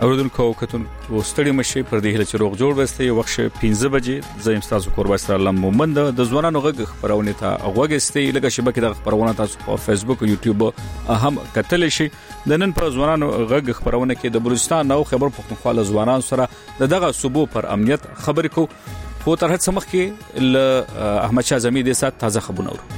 اوردونکو کتونکو ستړي مشي پر دې هله چروغ جوړ وسته وخت 15 بجې زم تاسو قرباستر الله مومند د ځوانانو غږ خبرونه ته غوږستي لکه شبکې د خبرونه تاسو په فیسبوک او یوټیوب هم کتل شي د نن په ځوانانو غږ خبرونه کې د بلوچستان او خیبر پختونخوا ځوانان سره دغه صوبو پر امنیت خبرې کو خو تر هڅه مخ کې احمد شاه زمید سات تازه خبرونه ورو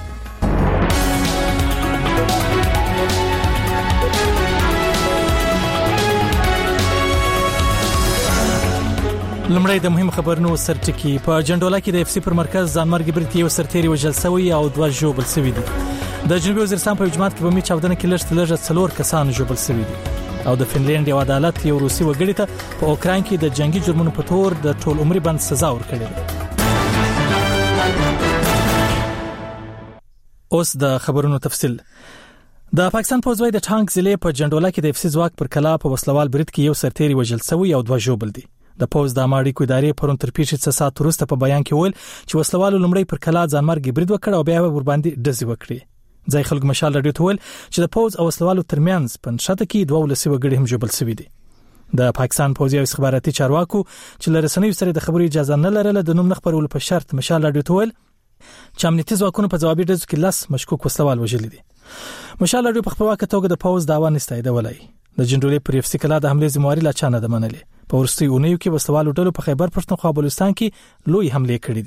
لمړی د مهم خبرونو سرټکی په جندولا کې د اف سي پر مرکز ځانمرګ برتي او سرتيري وجل سوی او 2 جوبل سوي دي د جنوبي وزیرستان په جماعت کې به می چاودنه کې لږ 4 کسان جوبل سوي دي او د فنلند یو عدالت یو روسي وګړي ته په اوکران کې د جنگي جرمونو په تور د ټول عمر بند سزا ورکړې ده اوس د خبرونو تفصیل د پاکستان پوځوي د ټانک ضلع په جندولا کې د اف سي ځواک پر کلا په وسلوال برید کې یو سرتيري وجل سوی او 2 جوبل دي د پوز د امریکای ادارې پرون تر پیښې څه سات وروسته په بیان کې ویل چې وسلوالو لمړی پر کلا ځانمرګ برید وکړ او بیا ور باندې ډزې وکړې ځای خلک مشال رادیو ته ویل چې د پوز او وسلوالو ترمنځ پنځه کې 2 وګړي هم جوبل شوي دي د پاکستان پوځي او استخباراتي چارواکو چې لرسنوي سره د خبري اجازه نه لرله د نوم نخبرول په شرط مشال رادیو ته ویل چې امنیتي ځواکونو په جوابي ډزو کې 10 مشکوک وسلوال وژل دي مشال رادیو په خپلواکه توګه د پوز داوا نستایده ولای د جنډولې پر اف سي کلا د حمله ذمہواری لا چانه د منلې په ورستي اونیو کې وسوالو ډلو په خیبر پښتونخوا بلوچستان کې لوی حمله کړې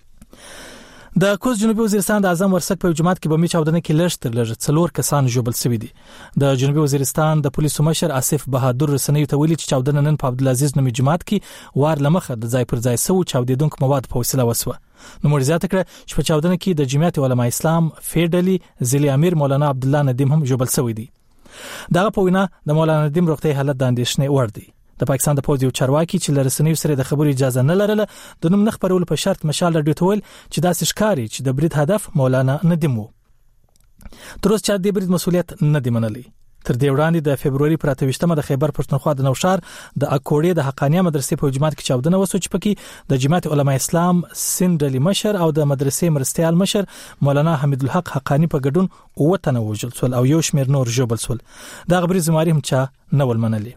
دي د کوز جنوبي وزیرستان د اعظم ورسک په جماعت کې به می چاودنه کې لږ 4 کسان جوبل شوي دي د جنوبي وزیرستان د پولیسو مشر آصف بهادر رسنۍ ته ویلي چې چاودنه نن په عبدالعزیز نومي جماعت کې وار لمخه د ځای پر ځای سو چاودیدونکو مواد په وسیله وسوه نو مرزیات کړ چې په چاودنه کې د جمعیت علماء اسلام فیډلی ضلع امیر مولانا عبد الله ندیم هم جوبل شوی دي دغه په وینا د مولانا ندیم روغتي حالت د اندېښنې وړ دی د پاکستان د پوځ یو چارواکي چې لرسنوي سره د خبرو اجازه نه لرله د نوم نخبرول په شرط مشال رادیو ته ویل چې دا ښکاری چې د برید هدف مولانا ندیم وو تر اوسه د برید مسولیت نه دی منلی تر دې وړاندې د فبرवरी پر 28مه د خیبر پښتونخوا د نوشار د اکوړې د حقانیه مدرسې په جماعت کې چاودنه وسو چې پکې د جماعت علماء اسلام سندلی مشر او د مدرسې مرستيال مشر مولانا حمید الحق حقانی په ګډون او تنه وجل سول او یو شمیر نور جوبل سول دا خبري زماري هم چا نه ول منلي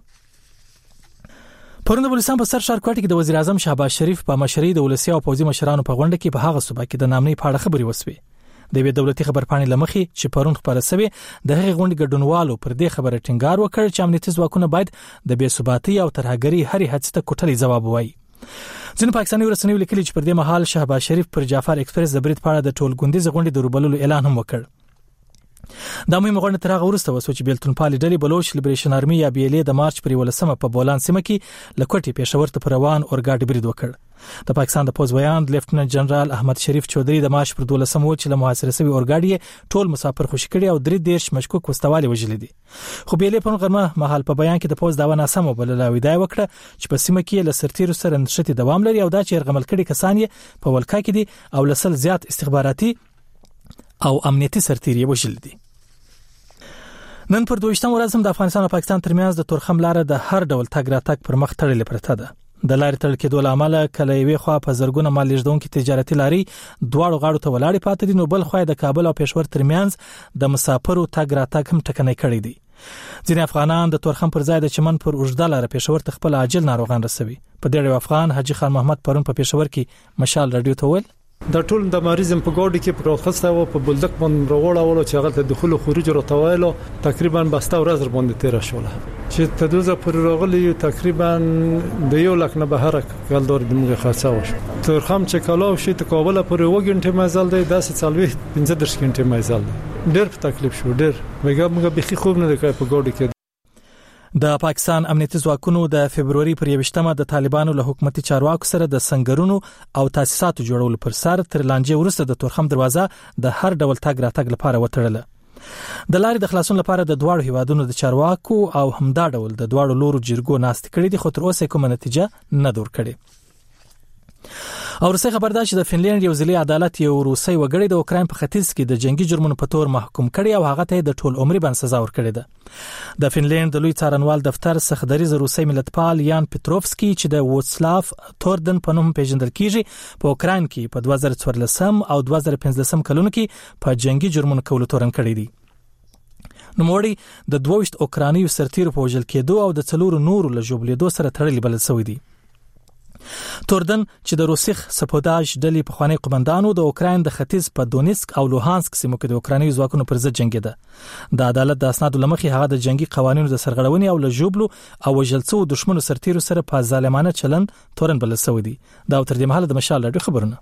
پرون د بلوچستان په سر شهر کوټه کې د وزیر اعظم شهباز شریف په مشرۍ د ولسی او پوځي مشرانو په غونډه کې په هغه صوبه کې د نامنۍ په اړه خبري وسوي د وی دولتي خبرپاڼې لمخې چې پرون خبره سوي د هغې غونډې ګډونوالو پر دې خبره ټینګار وکړ چې امنیتي ځواکونه باید د بې ثباتۍ او ترهګرۍ هرې هڅې ته کوټلې جواب ووایي ځینې پاکستاني رسنیو لیکلي چې پر دې مهال شهباز شریف پر جعفر ایکسپریس د برید په اړه د ټولګوندیز غونډې د روبللو اعلان هم وکړ دا مهمه غونډه تر هغه وروسته وسو چې بیلتون پالي ډلې بلوچ لیبریشن آرمي یا بي ال اي د مارچ پر 18مه په بولان سیمه کې لکوټي پېښور ته روان اورګاډي برید وکړ د پاکستان د پوز بیان لیفټننټ جنرال احمد شریف چودري د مارچ پر 12مه چې له محاصره شوی اورګاډي ټول مسافر خوشی کړي او 3 مشکوک وستوالي وژل دي خو بي ال اي په غرمه مهال په بیان کې د پوز داوا ناسمه بلله ویدای وکړه چې په سیمه کې له سرتیرو سره نشټي دوام لري او دا چې رغمل کړي کسان یې په ولکا کې دي او لسل زیات استخباراتي او امنیتي سرتیري وژل دي نن پر 22 ورځ هم د افغانستان او پاکستان ترمنځ د تورخم لار د هر ډول تګ راتګ پر مخ تړلې پرته ده د لارې تړل کېدو لامل کله یوې خوا په زرګونه مال لېږدونکو تجارتي لاري دواړو غاړو ته ولاړې پاتې دي نو بل خو د کابل او پېښور ترمنځ د مسافرو تګ راتګ هم ټکنۍ کړی دي ځینې افغانان د تورخم پر ځای د چمن پر اوږده لار پېښور ته خپل عاجل ناروغان رسوي په دې ډول افغان حاجی خان محمد پرون په پېښور کې مشال رادیو ته ویل د ټول د مریضم په ګاډي کې پروخسته او په بلدک باندې راوړل چې هغه ته دخول او خروج راټوایلو تقریبا بسته ورځ باندې تیر شوله چې تدوزه پر راغلی تقریبا د یو لک نه بهر کال دور د موږ خاصه وش ترخم چې کلاو شي ته کابل پر وګنټه مزل دی 10 15 غنټه مزل ډېر تکلیف شو ډېر موږ بخي خوب نه کوي په ګاډي کې د پاکستان امنیتي ځواکونو د فبرवरी پر 28مه د طالبانو له حکومتي چارواکو سره د سنگرونو او تاسیساتو جوړولو پر سر تر لانجې وروسته د تورخم دروازه د هر ډول تګ راتګ لپاره وتړله د لارې د خلاصون لپاره د دواړو هیوادونو د چارواکو او همدا ډول د دواړو لورو جرګو ناست کړي دي خو تر اوسه کومه نتیجه نه دور کړي او روسي خبردار چې د فنلند یو ځلې عدالت یو روسي وګړي د اوکرين په ختیځ کې د جنگي جرمونو په تور محکوم کړي او هغه ته د ټول عمر بند سزا ورکړي ده د فنلند د لوی څارنوال دفتر سخدري روسي ملتپال یان پټروفسکي چې د ووتسلاف توردن په نوم پیژندل کیږي په اوکرين کې په 2014 او 2015 کلونو کې په جنگي جرمونو کولو تورن کړي دي نوموړي د 22 اوکرانیو سرتیرو په وژل کېدو او د 4 نورو له ژوبلېدو سره تړلي بلل شوی دی. توردن چې د روسیخ سپوداژ ډلې په خواني قومندانو د اوکراین د ختیځ په دونیسک او لوهانسک سیمو کې د اوکرانیو ځواکونو پر ضد جنگیده. د عدالت د اسنادو لمخې هغه د جنگي قوانینو د سرغړونې او له ژوبلو او وژل شوو دښمنو سرتیرو سره په ظالمانه چلن تورن بلل شوی دی. دا تر دې مهاله د مشال راډیو خبرونه.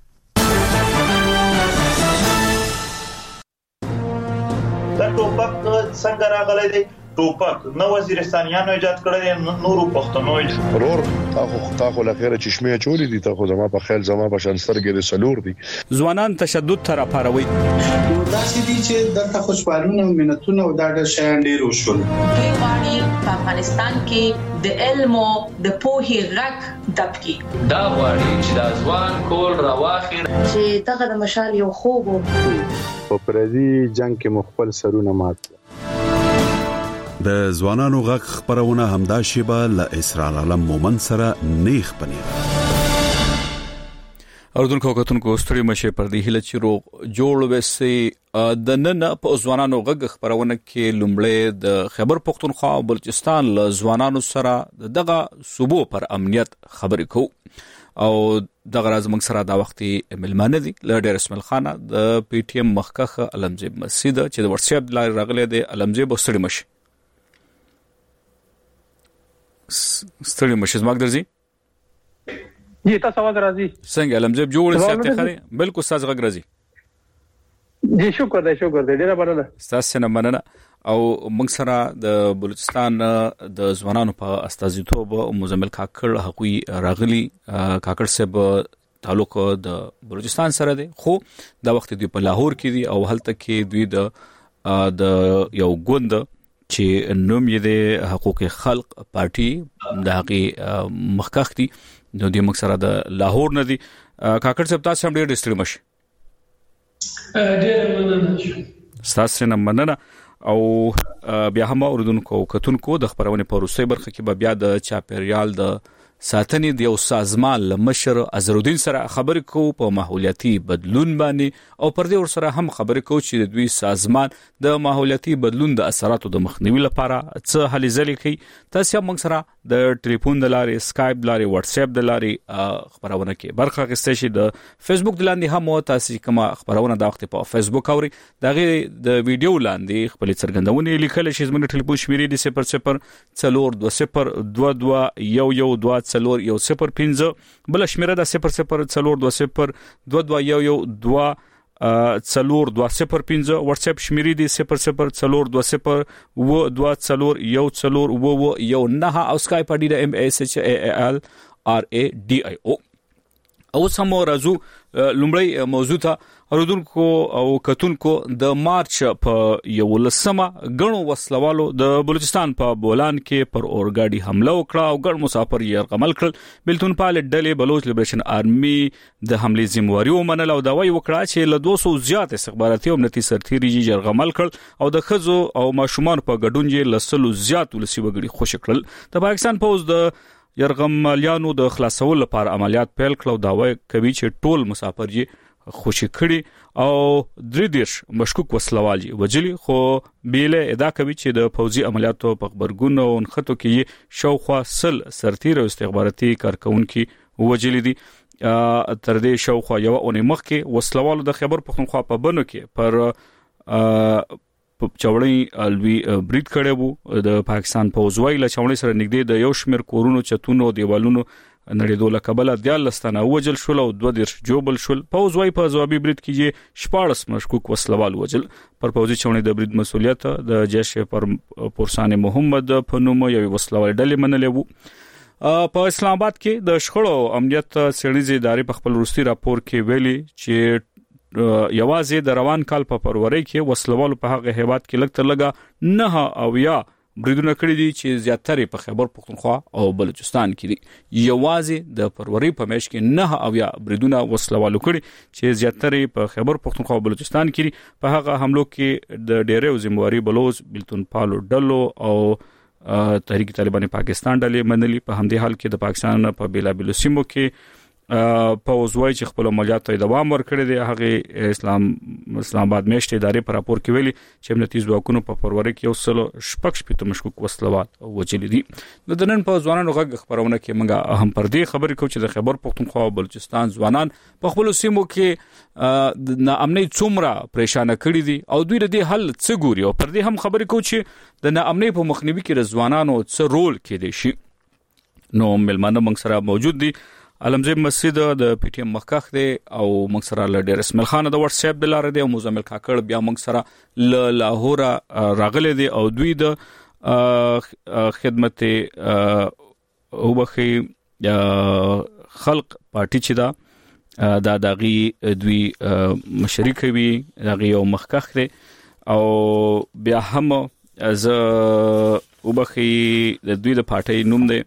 دا ټوپک څنګه راغلی دی؟ ټوپک نو وزیرستانیانو ایجاد کړی، نورو پښتنو ورور تاخو لخيره چشمه چولې دي، تاخو زما په خیال زما په شانسترګې د سلور دي. ځوانان تشدد تر اپاروي دا چې دي چې د خوشحالونه او مینتونه او دا د شیان ډیر وشول. دوی غواړي په افغانستان کې د علم او د پوهې غږ دبکي. دا غواړي چې د ځوان کول راواخي چې دغه د مشال یو خوب په پردي جنگ کې مخبل سرونه مات. د ځوانانو غږ خبرونه همدا شیبه له اسرار عالم مومن سره نیخ پنیر. اردوونکو کتونکو ستړي مشه پر دې هله چې روغ جوړ وسي د نن په ځوانانو غږ خبرونه کې لومړی د خیبر پختونخوا او بلوچستان له ځوانانو سره دغه صوبو پر امنیت خبرې کوو او دغه راز موږ سره دا وخت ملمانه دي له ډیر اسماعیل خان د پی ټی ایم مخکخه علمزیب مسجد چې د واتس اپ لارې راغلي دی. علمزیب ستړي مشه ستړي مشه زما درځي جی تاسو आवाज راځي څنګه علمزیب جوړ ساتي خري بالکل ساز غږ راځي جی شکر دی ډیره مننه تاسو نه مننه. او موږ سره د بلوچستان د ځوانانو په استازیتوب مزمل کاکړ حقوقي راغلي کاکړ صاحب تعلق د بلوچستان سره دی، خو دا وخت دی په لاهور کې دی او هلته کې دوی د یو ګوند چې نوم یې د حقوق خلق پارټي د حقي مخکخ دي نو د مکسره د لاهور نه دي. کاکړ صاحب تاسو هم ډېر ډیستری مش ډېر مننه تاسو نه مننه. او بیا هم اوردونکو کتونکو د خبرونه په روسي برخه کې به بیا د چاپیریال د ساتنې د یو سازمان مشر اظهرالدین سره خبرې کوو په ماحولیاتي بدلون باندې او پر دې ور سره هم خبرې کوو چې د دوی سازمان د ماحولیاتي بدلون د اثراتو د مخنیوي لپاره څه هلې ځلې کوي. تاسو هم موږ سره د ټلیفون د لارې سکایپ لارې واتس اپ د لارې خبرونه کې برخه اخیستئ شئ. د فیسبوک د لاندې هم تاسو کوم خبرونه د وخت په فیسبوک اوري دغه د ویډیو لاندې خپل څرګندونه لیکل شي. زموږ ټلیفون شمیرې د 0040201112 005 بل شمیره د 004020221112 02005 واتس اپ شمیرې دي 004020221019 او سکایپ اډي د MASHALRADIO. او سمو رازو لومړی موضوع ته اردوونکو او کتونکو د مارچ په 11مه غنو وسلوالو د بلوچستان په بولان کې پر اورګاډي حمله وکړه او ګڼ مسافر یې غمل کړل. بلتون پال ډلې بلوچ لیبریشن آرمي د حمله ذمہواری ومنل او دا وایي وکړه چې له 200 زیات استخباراتي امنیتي سرتیري یې غمل کړل او د خزو او ماشومان په ګډون یې لسلو زیات ولسی وګړي خوشی کړل. د پاکستان پوز د يرغمالیانو د خلاصول لپاره عملیات پیل کړو. دا وایي کوي چې ټول مسافر یې خوشی کړي او دریدش مشکوک وسلوال وجلی، خو بیله ادا کوي چې د فوزي عملیاتو په خبرګون او انخطو کې شاوخوا سل سرتیر او استخباراتي کارکونکو وجلی دي. تر دې شاوخوا یو اونۍ مخکې وسلوالو د خیبر پختونخوا په بنو کې پر چوړی الوی برید کړي وو. د پاکستان پوځوي له چوړی سره نږدې د یو شمیر کورونو چتونو دیوالونو نړیدو لکبله د لستانه وجل شول او 2 جوبل شول. پوځوي په ځوابي برید کې 14 مشکوک وسلوال وجل. پر پوځي چوړی د برید مسولیت د جیش پر پورسان محمد په نوم یو وسلوال ډلې منلې وو. په اسلام آباد کې د شخړو امنیت سړيزي ادارې په خپل روسي راپور کې ویلي چې یوازې د روان کال په فروری کې وسلوالو په هغه هیواد کې لږ تر لږه 9 او یا بریدونه کړی دي چې زیاتره په خیبر پختونخوا او بلوچستان کې دي. یوازې د فروری په میاشت کې 9 او یا بریدونه وسلوالو کړی چې زیاتره په خیبر پختونخوا او بلوچستان کې دي. په هغه حملو کې د ډیرو ذمہواری بلوچ بلتون پالو ډلو او تحریک طالبان پاکستان ډلې منلي. په همدې حال کې د پاکستان په بیلابلو سیمو کې پوزوي چې خپل عملیات ته دوام ورکړي دي. هغه اسلام آباد میشته ادارې پر راپور کې ویلي چې امنیتي ځواکونو په فروری کې یو شپږ مشکوک وسلوات وجلي دي. د نن په ځوانانو غږ خبرونه کې موږ هم پر دې خبرې کوو چې د خیبر پختونخوا او بلوچستان ځوانان په خپل سیمو کې د امنیت څومره پریشان کړي دي او دوی د حل څه ګوري او پر دې هم خبرې کوو چې د امنیت په مخنیوي کې د ځوانانو څه رول کې دي شي. نو ملمانه موږ سره موجود دي. علمزی مسجد د پی ټی ایم مخکخ دی او موږ سره لډیر اسماعیل خان د واتس اپ د لارې دی او مزمل کاکړ بیا موږ سره ل لاهور راغلي دي او دوی د خدمت وبخي خلق پارټي چې دا دغه دوی مشرک وي دغه یو مخکخ دی او بیا هم از وبخي د دوی د پارټي نوم دی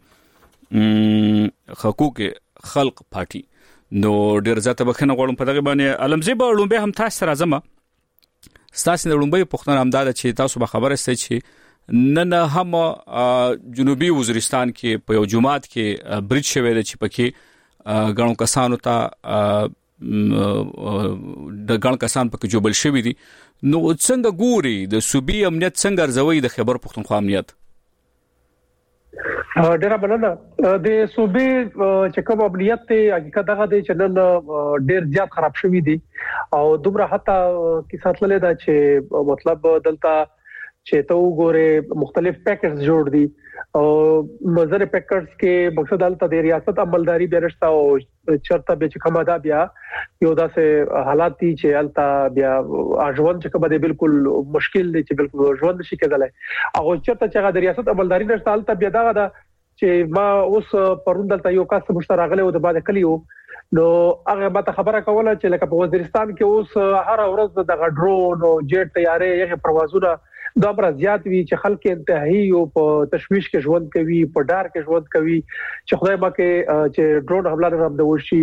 حقوق خلق پارټي. نو ډیر زیاته بخنه غواړم په دغه باندې علمزی به لومبه هم تاسو سره زما ستاسو د لومبه پښتنه همدار چې تاسو به خبره ستئ چې نن هم جنوبي وزیرستان کې په یو جماعت کې برج شوی دی چې پکې غنو کسانو ته د غن کسان پکې جوړل شوی دي. نو څنګه ګوري د صوبي امنیت څنګه ارزوي د خیبر پختونخوا امنیت؟ ډیر مننه. د صوبې چې کوم امنیت ته حقیقت دغه دی چې نن ډیر زیات خراب شوی دی او دومره حتی کیسه تللې ده چې مطلب دلته چې ته وګوره مختلف پیکټس جوړ دي او نظر پیکټس کې مقصد دلته د ریاست عملداري بیرشته او چرته به چې کومه دا بیا یو داسې حالات دي چې الته بیا اجوان چې کومه بالکل مشکل دي چې بالکل ژوند شي کېدلای او چرته چې د ریاست عملداري نشته الته بیا دا چې ما اوس پرون دلته یو کس مشترغله او د بعد کلیو نو هغه ماته خبره کوله چې لکه په وزیرستان کې اوس هر ورځ د ډرون او جیټ طیارې یغه پروازونه دا بر زیات وی چې خلک انتهایی او په تشویش کې ژوند کوي په ډار کې ژوند کوي چې خدای ما کې چې ډرون حمله رب د وشي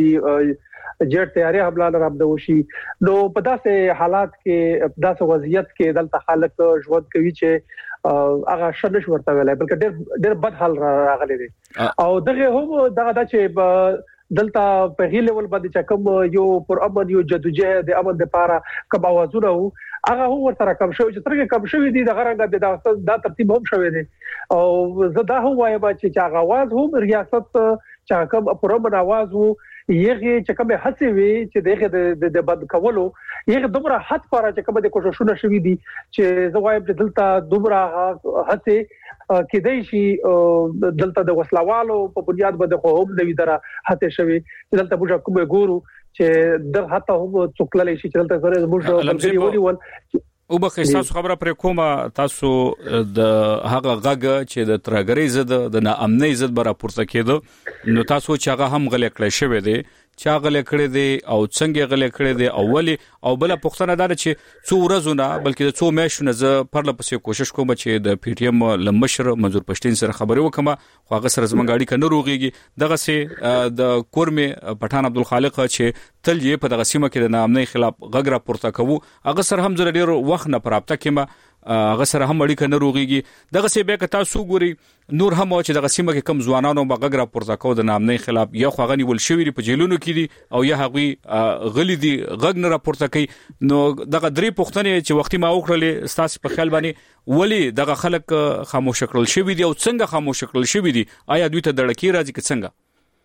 جیټ طیارې حمله رب د وشي. نو په داسې حالات کې داسې وضعیت کې دلته خلک ژوند کوي چې هغه شنش ورته ویلای بلکې ډېر بد حال راغلي دي او دغه هم دغه چې دلته په هی لیول باندې چې کوم یو پر امن یو جدوجہد د امن لپاره کوم اوازونه هغه هم ورته کم شوی چې ترګه کم شوی دي د غرنګ د ترتیب هم شوی دي او زدا هو وایم چې هغه आवाज هم ریاست چې کوم پر امن आवाज وو یغه چې کوم هڅه وی چې دغه د بد کولو یغه دومره حد پاره چې کوم د کوششونه شوی دي چې زه وایم چې دلته دومره هڅه کېدای شي دلته د وسلوالو په بنیاد باندې خو هم نوې دره هڅه شوی چې دلته موږ کوم ګورو چې د حتی هم څوکللی شي چې دلته زره موږ ولول او بخې تاسو خبره پر کومه تاسو د هغه غږ چې د ترګری زد د ناامنۍ زد بر راپورته کېدو نو تاسو چې هغه هم غلې کړی شوی دی چا غلې کړی دی او څنګه غلې کړی دی اولی او بل پښتنه دار چې څو ورځونه بلکې د څو میاشتو زه پرله پسې کوشش کوم چې د پی ټی ایم لمشر منظور پښتين سره خبرې وکم خو هغه سره زمونږ اړیکه نه روغيږي دغه سي د کورمه پټان عبدالخالق چې تل یې په دغه سیمه کې د ناامنۍ خلاف غږ راپورته کوو هغه سره هم زره ډیر وخت نه پرابطه کېما هغه سره هم اړیکه نه روغيږي دغه سی به که تاسو ګوري نور هم چې دغه سیمه کې کم ځوانانو بغږ راپورته کوو د ناامنۍ خلاف یا خو غني ول شوی په جیلونو کې دي او یا هغه غلي دي غږ نه راپورته کوي نو دغه درې پښتنې چې وختي ما وکړلې ستاسو په خیال باندې ولی دغه خلک خاموش کړل شوی دي او څنګه خاموش کړل شوی دي آیا دوی ته دړکی راځي که څنګه؟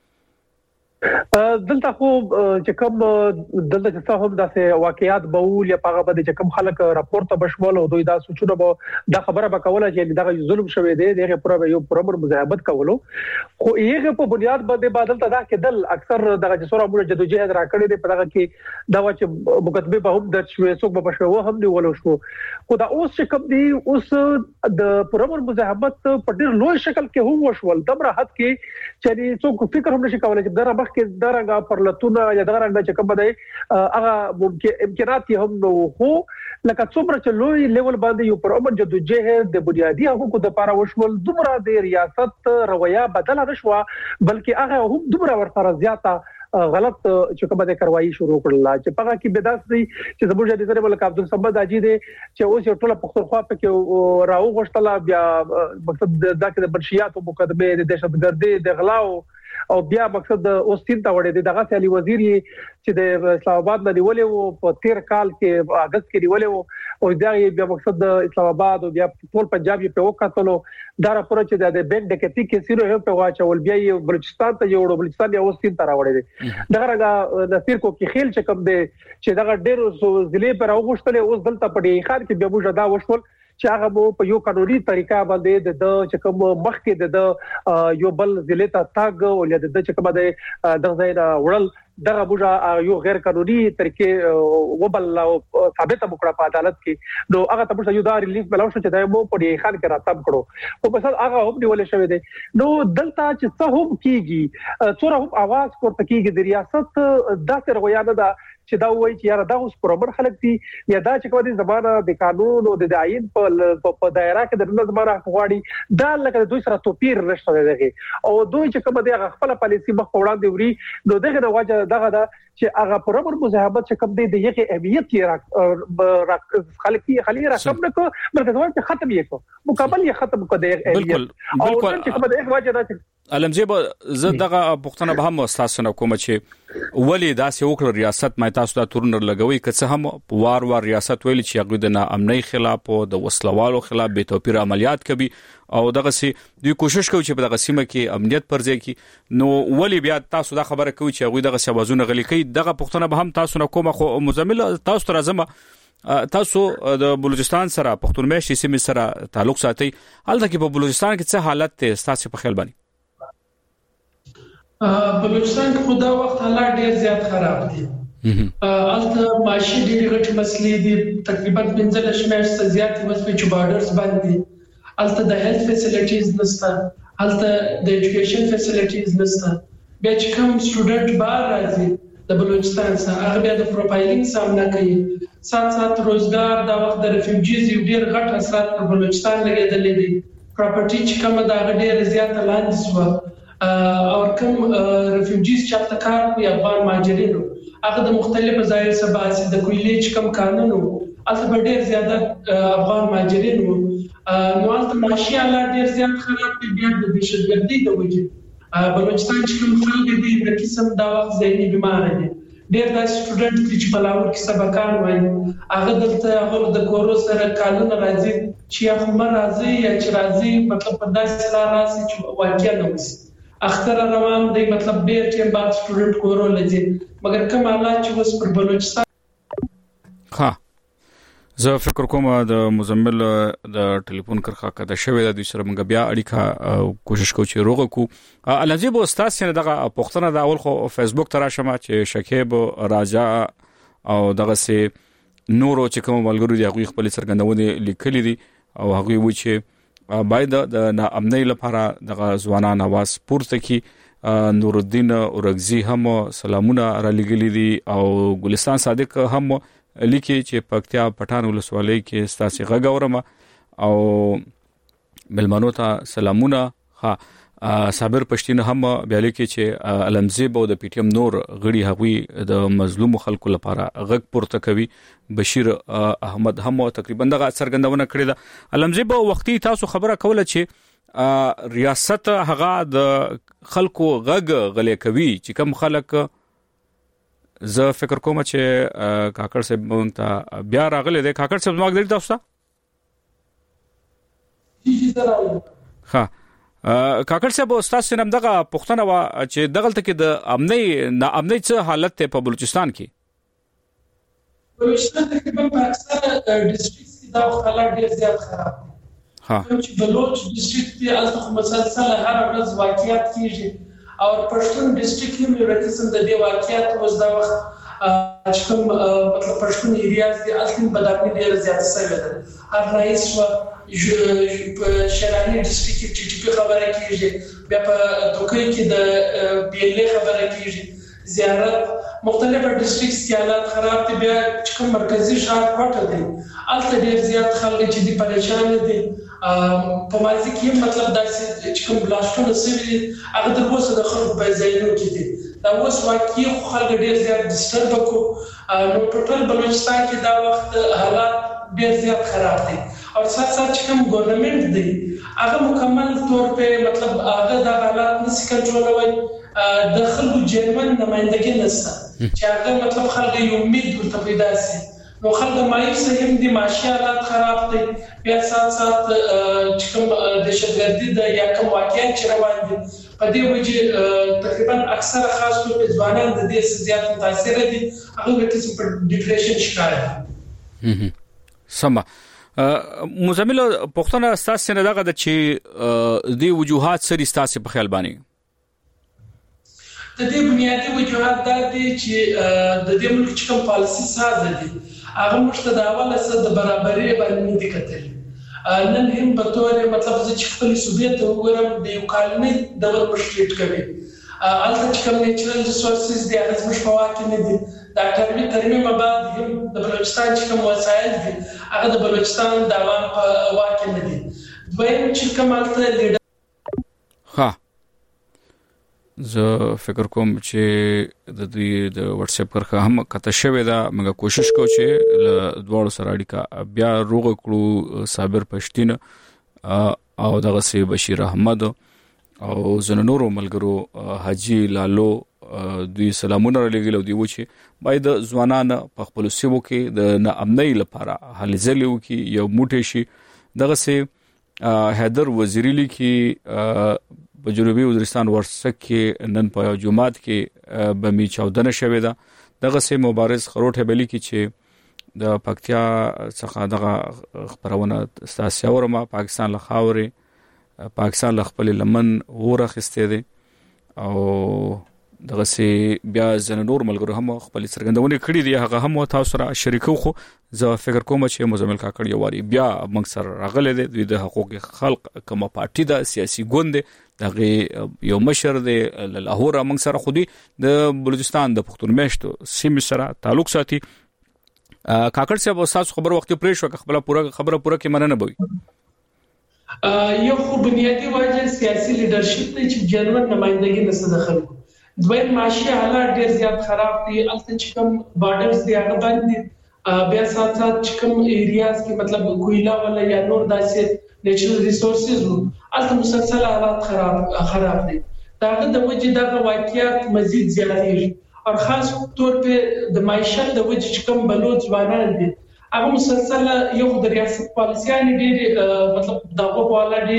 دلته خو چې کوم دلته چې هم داسې واقعیات بول یا هغه باندې چې کوم خلک راپورته بشمول او دوی دا سوچونه به دا خبره به کوله چې دا ظلم شوی دی دغه پوره یو پرمر مزاحمت کولو خو یغه په بنیاد باندې بدل ته دا کېدل اکثر دغه جسوره موږ جدوجہد راکړي دی په دغه کې دا چې مقدمه به هم د شوي څوک به شوي هم نیول شو خو دا اوس چې کوم دی اوس د پرمر مزاحمت په ډیر لوی شکل کې هم وشول دمر حد کې چې څوک فکر هم نشي کولای چې دا کې درنګ پرلتونه یا درنګ چې کوم دی هغه ممکن امکانات هم نو خو لکه څومره چې لوی لیول باندې یو پر امن جدوجہد د بنیادی حقوقو د لپاره وشول دومره د ریاست رویه بدله نشو بلکې هغه هم دومره ورته زیاته غلط چې کومه د کاروایی شروع کړل چې پغه کې بداسي چې زموږ د نظر ملک عبدالصمد اجي دي چې اوس یو ټول پښتونخوا په کې راو غشتله بیا مقصد دا کې د بنشيات او مقدمه د دهشتګردي د غلاو او بیا مقصد اوس سین ته وړي دغه علي وزیر چې د اسلام آباد نه نیولې وو په 13 کال کې اگست کې نیولې وو او دا بیا مقصد د اسلام آباد او بیا ټول پنجاب یې په وکړلو دا راپور چې د بینک ډکټي کې سیرو هم په واچول بیا یې بلوچستان ته جوړو بلوچستان یې اوس سین ته راوړي دي دغه رنګه د سیر کو کې خیل چې کوم دی چې دغه ډېر ضلع پر اوغشتل اوس دلته په ډیر خار کې بیا موږ دا وشول چې هغه مو په یو قانوني طریقه باندې د چې کوم مخکې د یو بل ضلع ته تاګ او د چې کوم د ځای نه وړل دغه موږ یو غیر قانوني طریقې وبل ثابت وکړه په عدالت کې نو هغه ته یو دا ریلیز بلاو شو چې دا مو په ډیر خار کې راتب کړو او په سر هغه هم نیول شوی دی نو دلته چې څه هم کیږي څوره هم आवाज کوته کیږي د ریاست داسې رویانه ده چې دا وایي چې یاره دا اوس پرمر خلک دي یا دا چې کوم دي زمانہ د قانون او د عین په دایره کې د زمانہ غواړي دا لکه دوی سره توپیر نشته دی او دوی چې کوم دي خپل پالیسي مخ وړاندې وړي نو دغه واجه دغه دا چې هغه پرمر مزاحمت چې کوم دي د یوه اهمیت کې خلک را کم نه کو بلکې ځوان چې ختم یې کو مکمل یې ختم کو د اهمیت او چې کوم دي واجه دا علمزیب زه دغه پښتنه به هم تاسو نه کوم چې ولی داسې وکړ ریاست مې تاسو ته تورنر لګوي که څه هم وار ریاست ویل چې هغه د ناامنۍ خلاف او د وسلوالو خلاف به توپیر عملیات کوي او دغه سي دوی کوشش کوي چې په دغه سیمه کې امنیت پر ځای کې نو ولی بیا تاسو دا خبره کوي چې هغه دغه سوازونه غلي کوي دغه پښتنه به هم تاسو نه کوم خو مزمل تاسو تر ازمه تاسو د بلوچستان سره پښتون مېشتي سیمه سره تعلق ساتي هلته کې په بلوچستان کې څه حالت ته تاسو په خیال باندې بلوچستان کې خدا وخت حالات ډیر زیات خراب دي البته ماشي ډیر غټ مسلې دي تقریبا 15 میاشتې زیات وسوي چې بارډرز باندې البته د هیلث فیسیلیټیز نشته البته د ایجوکیشن فیسیلیټیز نشته بیا چې کوم سټوډنټ بار راځي د بلوچستان څخه هغه بیا د پروفایلینګ سامنا کوي سات روزګار دا وخت د ریفیوجیز یو ډیر غټ اثرات په بلوچستان لګیدلې دي پراپرټي چې کوم دا ډیر زیات لاندې شو او کوم ریفیوجیز چې تاسو کار کوي افغان مهاجرینو هغه د مختلفو ځایونو سبا چې د کویلې چې کوم قانونو اصل ډیر زیاده افغان مهاجرینو نو البته معاشي حالات ډیر زیات خراب دي بیا د دهشتګردي د وجې بلوچستان چې کوم خلک دي د قسم دا وخت ذهني بیمار دي ډیر د سټوډنټ چې په لاور کې سبقان وایي هغه دلته هغه د کورو سره قانون راځي چې هغه راځي یا چې راځي مطلب په داسې لار راځي چې واقعیا نه وي اختر روان دی مطلب ډیر ټیم بعد سټوډنټ کورو لږی مګر کوم حالات چې اوس پر بلوچستان ها زه فکر کوم د مزمل د ټلیفون کرخه کده شوی د دوی سره موږ بیا اړیکه کوشش کوو چې روغ کو الانجیب استاد سره دغه پښتنه د اول خو فیسبوک تر شمه چې شکیب راجا او دغه سي نورو چې کوم ملګرو دی هغه خپل سرګندونه لیکلي دي او هغه و چې باید د ناامنۍ لپاره د ځوانان आवाज پورته کی نور الدین اورغزی هم سلامونه را لګلی دي او ګلستان صادق هم لیکي چې پکتیا پټان ولسوالۍ کې ستاسو غږورم او ملمنو ته سلامونه ها صابر پښتين هم بیا لیکي چې علمزیب او د پی ټی ایم نور غړي هغوی د مظلوم خلکو لپاره غږ پورته کوي بشیر احمد هم تقریبا دغه څرګندونه کړې ده علمزیب وختي تاسو خبره کوله چې ریاست هغه د خلکو غږ غلې کوي چې کوم خلک زه فکر کوم چې کاکړ صاحب مونږ ته بیا راغله ده کاکړ صاحب موږ درته تاسو ها کاکړ صاحب استاد سینم دغه پښتنه وا چې دغلت کې د ناامنۍ څه حالت ته په بلوچستان کې بلوچستان کې په اکثر ډیسټریکټس کې دا حالات ډیر زیات خراب دي ها چې بلوچ ډیسټریکټ کې الته مسلسل هر ورځ واقعیت کیږي او پښتون ډیسټریکټ کې یو رقم د دې واقعیت اوس دا وخت چې کوم مطلب پښتون ایریاز دي الته بدامي ډیر زیات شوی ده هر رئیس شرعي ډیسټریکټ چې په خبره کېږي بیا په دوکې کې د بیلې خبره کېږي زیارت مختلفه ډیسټریکټس کې حالات خراب دي بیا چې کوم مرکزی ښار کوټه دي الته ډیر زیات خلک چې دي پریشان دي په مازی کې مطلب داسې چې کوم بلاشتونه سوي هغه د اوسه د خلکو په ځایونو کې دي دا اوس واقعي خلک ډیر زیات ډیسټرب کو نو ټول بلوچستان کې دا وخت حالات ډیر زیات خراب دي او ساتھ کوم ګورنمنت دی هغه مکمل تور په مطلب هغه د حالات نس کنټرولوي د خلکو جرمن نمائندګي نشته چې هغه مطلب خلک یو امید ورته پیدا شي نو خلک مایوس هم دي معاشي حالات خراب دي بیا سات کوم دهشتګردي د یا کوم واقعیت چې روان دي په دې وجه تقریبا اکثره خاص طور په ځوانان د دې زیات متاثر دي هغه د قسم په ډیپریشن شکار دي سم مزمل پښتنه اساس نه دغه چې د وجوهات سری اساس په خیال باندې د دې بنیادی وجوهات دا دي چې د دې ملک کوم پالیسي ساز دي هغه مشته د اوله سره د برابرۍ باندې دي کتل نن هم په تور مطلب چې خپل صوبې ته وګورم د یو کالني دغه مشکل کوي الته چې کوم نیچرل ریسورسز دي هغه زموږ په واکه نه دي د ترمیم بعد هم د بلوچستان چې کوم وسایل دي هغه د بلوچستان د عوام په واکه نه دي دویم چې کوم الته لیډر ها زه فکر کوم چې د دې د واتس اپ کرخه هم کته شوې ده موږ کوشش کوو چې له دوړو سره اړیکه بیا روغ کړو صابر پښتين او دغه سي بشیر احمد او زنورو ملګرو حاجی لالو دوی سلامونه لګیلو دی و چې باید ځوانان په خپل سیمو کې د ناامنۍ لپاره هلې ځلې وکي یو موټی شي دغه سي حیدر وزیری لیکي په جنوبي وزیرستان ورسک کې نن په جمعات کې بمی چاودنه شوې ده دغه سه مبارز خروټه بلی کې چې د پکتیا څخه دغه خبرونه استاسیا ورما پاکستان له خاورې پاکستان له خپل لمن ورخسته دي او دغه سه بیا زنور ملګرو هم خپل سرګندونه کړی دی هغه هم تاسو سره شریکو خو زه فکر کوم چې مزمل کاکړ یو واری بیا موږ سره راغله دي د حقوق خلق کومه پارټي د سیاسي ګوند دغه یو مشر دی لاهور موږ سره خودي د بلوچستان د پښتون میشتو سیمه سره تعلق ساتي کاکړ صاحب تاسو خبر وخت پرې شو خپل خبره پوره کې مننه بوي یو خو بنیادی وجه سیاسي لیدرشپ ته چې جنرال نمائندګي نسد خلکو دویم معاشي حالات ډیر زیات خراب دي الته چې کوم بارډرز دی هغه باندې بیا سات چې کوم ایریاز کې مطلب کویلا ولا یا نور داسې نیچرل ریسورسز الته مسلسل حالات خراب دي داغه د وجې دغه واقعیت مزید زیاتېږي او خاص طور په د معیشت د وجې چې کوم بلوچ ځوانان دي هغه مسلسل یو د ریاست پالیسیانه ډیر مطلب دغه په اړه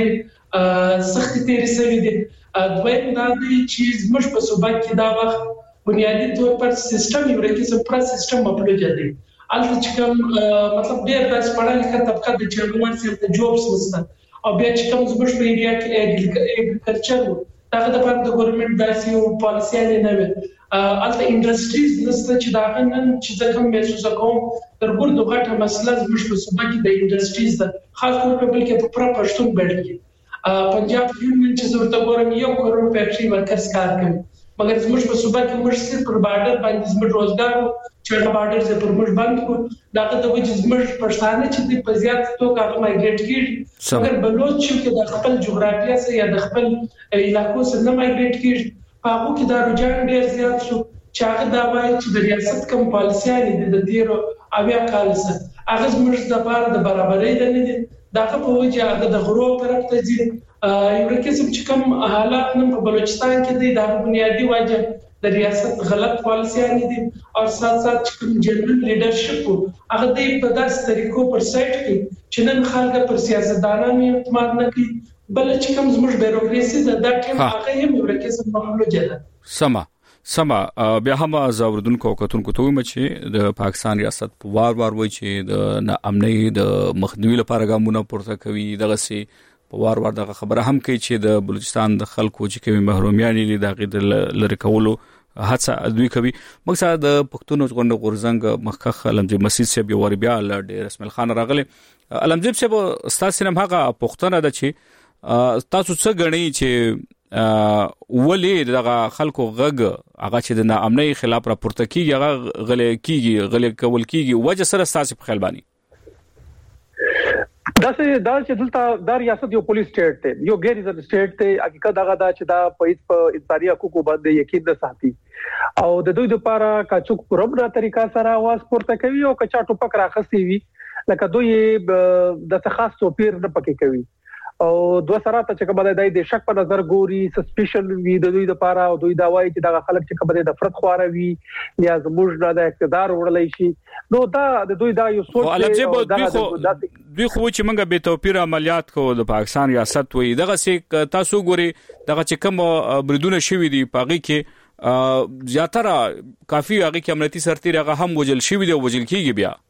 ډیر سخت تیری سوي دي دویم دا دی چې زموږ په صوبه کې دا وخت بنیادی طور پر سیستم یو رکیسه پر سیستم مپلوجه دی الته چې کوم مطلب ډیر داس پړل کې طبقه د چرګوان سره د جوبس نشته او بیا چې کوم زموږ په ایریا کې اګریکلچر دغه د پاره د ګورنمنت داسې یو پالیسي نه وي الته انډستریز نشته چې دا نن چې کوم محسوس کوم ترګور دغه مسله زموږ په صوبه کې د انډستریز د خاص طور په بل کې په پرا پښتون بیلټ کې پنجاب یونین چې زورته ګورم 1 کروڑ فیکټری ورکرز کار کوي مګر زموږ په صوبه کې موږ صرف پر بارډر باندې زموږ روزګار چې بارډر زه پر موږ باندې کو داغه د وجه زموږ پښتانه چې د پزیات توګه هغه مایګریټ کیږي مګر بلوچ چې د خپل جغرافیه سره یا د خپل علاقو سره نه مایګریټ کیږي هغه کې دا رجحان ډیر زیات شو چې هغه دا وایي چې د ریاست کوم پالیسیانه د تیرو اویا کال سره هغه زموږ د بار د برابرۍ د نه دي داغه په وجه هغه د غرو طرف ته ځي یو رکیسم چې کوم حالات نن په بلوچستان کې دي دا بنیادی وجه د ریاست غلط پالیسیانه دي او سات چې کوم جنرال لیدرشپ هغه د په داسې طریقو پر سایت کې چې نن خلک پر سیاستدانانو اعتماد نه کوي بل چې کوم زموږ بیروکراسي د ټیم هغه هم یو رکیسم محلوجه ده سما بیا هم زاوردونکو کتونکو ته ویم چې د پاکستان ریاست په وار وای چې د ناامنۍ د مخنیوي لپاره ګامونه پورته کوي دغه سي په وار دغه خبره هم کوي چې د بلوچستان د خلکو چې کومي محرومیان دي دغه د لری کولو هڅه دوی کوي مقصد د پښتون ژوند غورزنګ مخخ علمجي مسجد سه بیا ور بیا ل رسمل خان راغله علمجي سه استاد سینم هغه پښتون د چې تاسو څه غنی چې ولې دغه خلکو غږ هغه چې د ناامنۍ خلاف راپورته کیږي هغه غلې کول کیږي وجه سره ساسي په خیال باندې دا چې دلته د ریاست یو پولیس سټیټ ته یو غیر ریزرو سټیټ ته حقیقت هغه دا چې دا په انساني حقوقو باندې یقین نه ساتي او د دوی لپاره کا څوک پرمنه طریقه سره आवाज پورته کوي او کچا ټوپک راخسي وي لکه دوی د خاص توپیر نه پکې کوي او دوه سره ته چې کومه د شک په نظر ګوري سسپیشن وی د دوی لپاره او دوی دا وایي چې دا خلک چې کومه د نفرت خواره وي یا زموږ نه د اقتدار وړلای شي نو دا د دوی دا یو سوچ دوی خو چې موږ به توپیر عملیات کو د پاکستان ریاست وي دغه سي تاسو ګوري دغه چې کوم بریدونه شوي دي پاغي کې زیاتره کافي هغه کې امنیتي سرتیر هغه هم وجل شوي دي او وجل کیږي بیا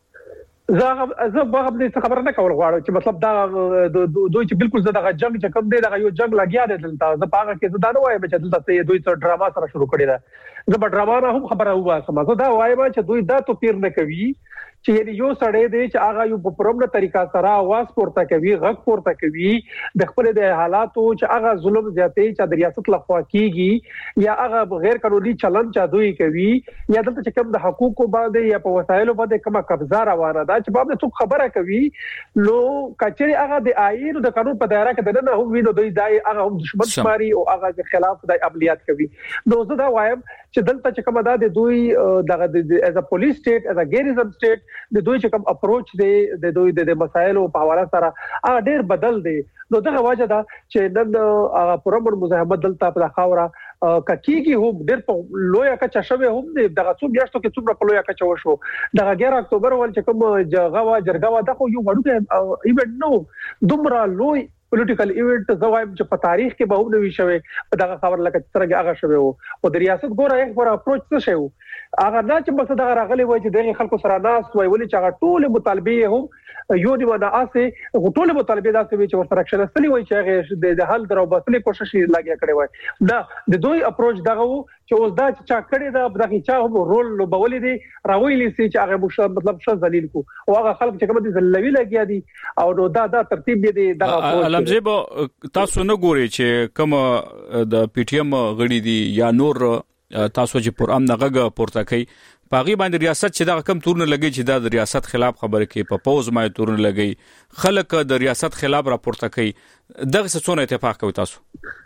زه به دې خبره نه کول غواړم چې مطلب دا دوی چې بالکل زه د جنگ چې کوم دی دا یو جنگ لګیا دی دلته زه پاګه کې زه دا نه وایم چې دلته دوی څه ډراما سره شروع کړی دا زه په ډراما نه هم خبره واسم زه دا وایم چې دوی دا توپیر نه کوي چې یعنی یو سړی دی چې هغه یو په پرمنه طریقه سره आवाज پورته کوي غږ پورته کوي د خپل د حالاتو چې هغه ظلم زیاتې چې د ریاست لخوا کیږي یا هغه غیر قانوني چلن چا دوی کوي یا دلته چې کوم د حقوقو باندې یا په وسایلو باندې کومه قبضه روانه ده چې باندې څوک خبره کوي نو کچري هغه د آئین او د قانون په دایره کې دنه هم وینو دوی دای هغه هم دشمن شماري او هغه د خلاف د عملیات کوي نو زه دا وایم چې دلته چې کومه ده د دوی دغه از ا پولیس سټیټ از ا ګیریزم سټیټ د دوی چې کوم اپروچ دی د دوی د مسایلو په حواله سره هغه ډیر بدل دی نو دغه وجه ده چې نن هغه پرمن مزاحمت دلته په خاوره ککیږي هم ډیر په لویا کچا شوه هم دغه څو میاشتو کې څومره په لویا کچا وشو دغه 11 اکتوبر ول چې کوم جرګه دا خو یو وړو ایونت نو دومره لوی پولیټیکل ایونت زوایم چې په تاریخ کې به نوې شوه په دغه خبر لکه څنګه هغه شوه او د ریاست ګوره یک پر اپروچ څه شوه هغه نه چې مقصد هغه راغلی وای چې دغه خلکو سره ناس وای ولې چې هغه ټول مطالبه هم یو دی ونه اسه ټول مطالبه دا چې ورته راکشل استلی وای چې هغه د حل درو بسلې کوشش لګیا کړی وای دا د دوی اپروچ دغه چې اوس دا چې چا کړی دا دغه چا هم رول لوبولې دي راویلې سي چې هغه مشه مطلب څه ذلیل کو او هغه خلک چې کوم دي ذلوي لګیا دي او نو دا ترتیب دی دا علمزیب تاسو نه ګوري چې کوم د پی ټی ایم غړي دي یا نور تاسو چې پر امن غږ پورته کوي پاغي باندې ریاست چې دا کم تورن لګي چې د ریاست خلاف خبره کوي په پوز ما تورن لګي خلک د ریاست خلاف راپورته کوي دغه څه اتفاق کوي تاسو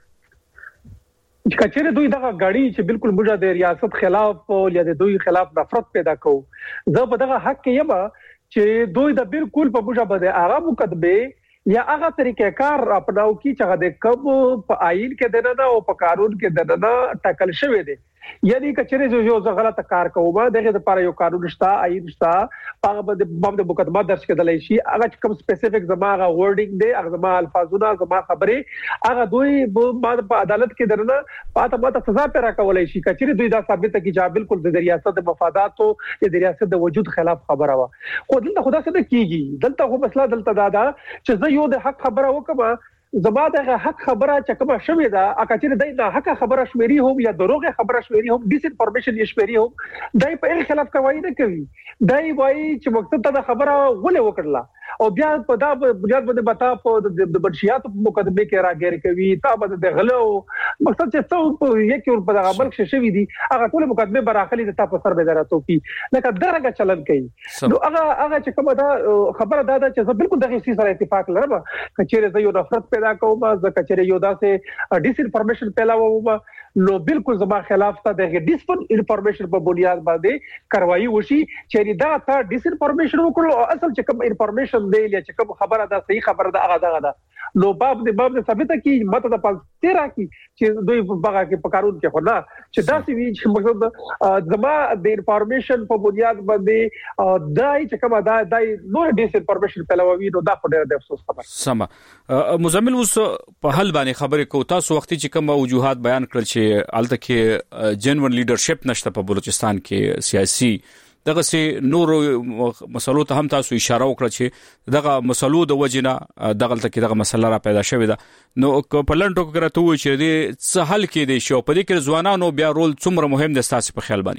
کچېره دوی دغه غاړي چې بالکل موږ د ریاست خلاف یا د دوی خلاف نفرت پیدا کوو زه په دغه حق کې یم چې دوی د بالکل په موږ باندې هغه مقدمه یا هغه طریقې کار اپناو کی چې هغه د کم په آئین کې دنه او په قانون کې دنه ټاکل شوی دی یعنی کچېره یو غلطه کار کوم دغه لپاره یو قانون شته آئین شته هغه باندې مقدمه درج کېدلای شي هغه کوم سپیسیفیک زماغه ورډینګ دی هغه زما الفاظونه زما خبره هغه دوی په عدالت کې درنه پاته ماته سزا پیرا کولای شي کچېره دوی دا ثابت کی چې بالکل د ریاست د مفادات او د ریاست د وجود خلاف خبره وا خو دلته خدا څه کیږي دلته خو مسله دلته دا چې زه یو د حق خبره وکم زما دغه حق خبره چې کومه شوې ده اکه چې دای نه حق خبره شمیري هم یا دروغ خبره شمیري هم ډیس انفارمیشن یې شمیري هم دای په خلاف کوي نه کوي دای وایي چې مقصد ته خبره ولې وکړه او بیا په دا بنیاد باندې بتا په د بنشيات په مقدمه کې راګیر کوي تا باندې د غلو مقصد چې څو یک ور په عمل شوي دي هغه ټول مقدمه براخلي د تاسو سره به دراتو کی لکه درګه چلن کوي نو هغه چې کومه دا خبره دا چې زه بالکل دغه سي سره اتفاق لرم کچېره زه یو نفرت پیدا کوم زه کچېره یو داسې ډیس انفارمیشن پیلاوم نو بالکل زما خلاف ته د ډیس انفارمیشن په بنیاد باندې کاروایی وشي چې دا تا ډیس انفارمیشن وکړو او اصل چې کوم انفارمیشن دی یا چې کوم خبره ده صحیح خبره ده هغه ده نو باب دې ثابت کی ماته د 13 کی چې دوی بغا کې په قانون کې خو نه چې دا سی وی چې مقصد زما د انفارمیشن په بنیاد باندې دای چې کومه دای نو ډیس انفارمیشن پیلاوي نو دا په ډېر د افسوس خبره سم مزمل اوس په حل باندې خبرې کو تاسو وخت چې کوم وجوهات بیان کړل چې الته کې جنون لیډرشپ نشته په بلوچستان کې سیاسي دغه سي نور مسلو ته هم تاسو اشاره وکړه چې دغه مسلو د وجنه دغه تل دغه مسله را پیدا شوې ده نو په لنډو کې راته وایي چې د څه حل کې دي شو په دې کې ځوانانو بیا رول څومره مهم دي تاسو په خیال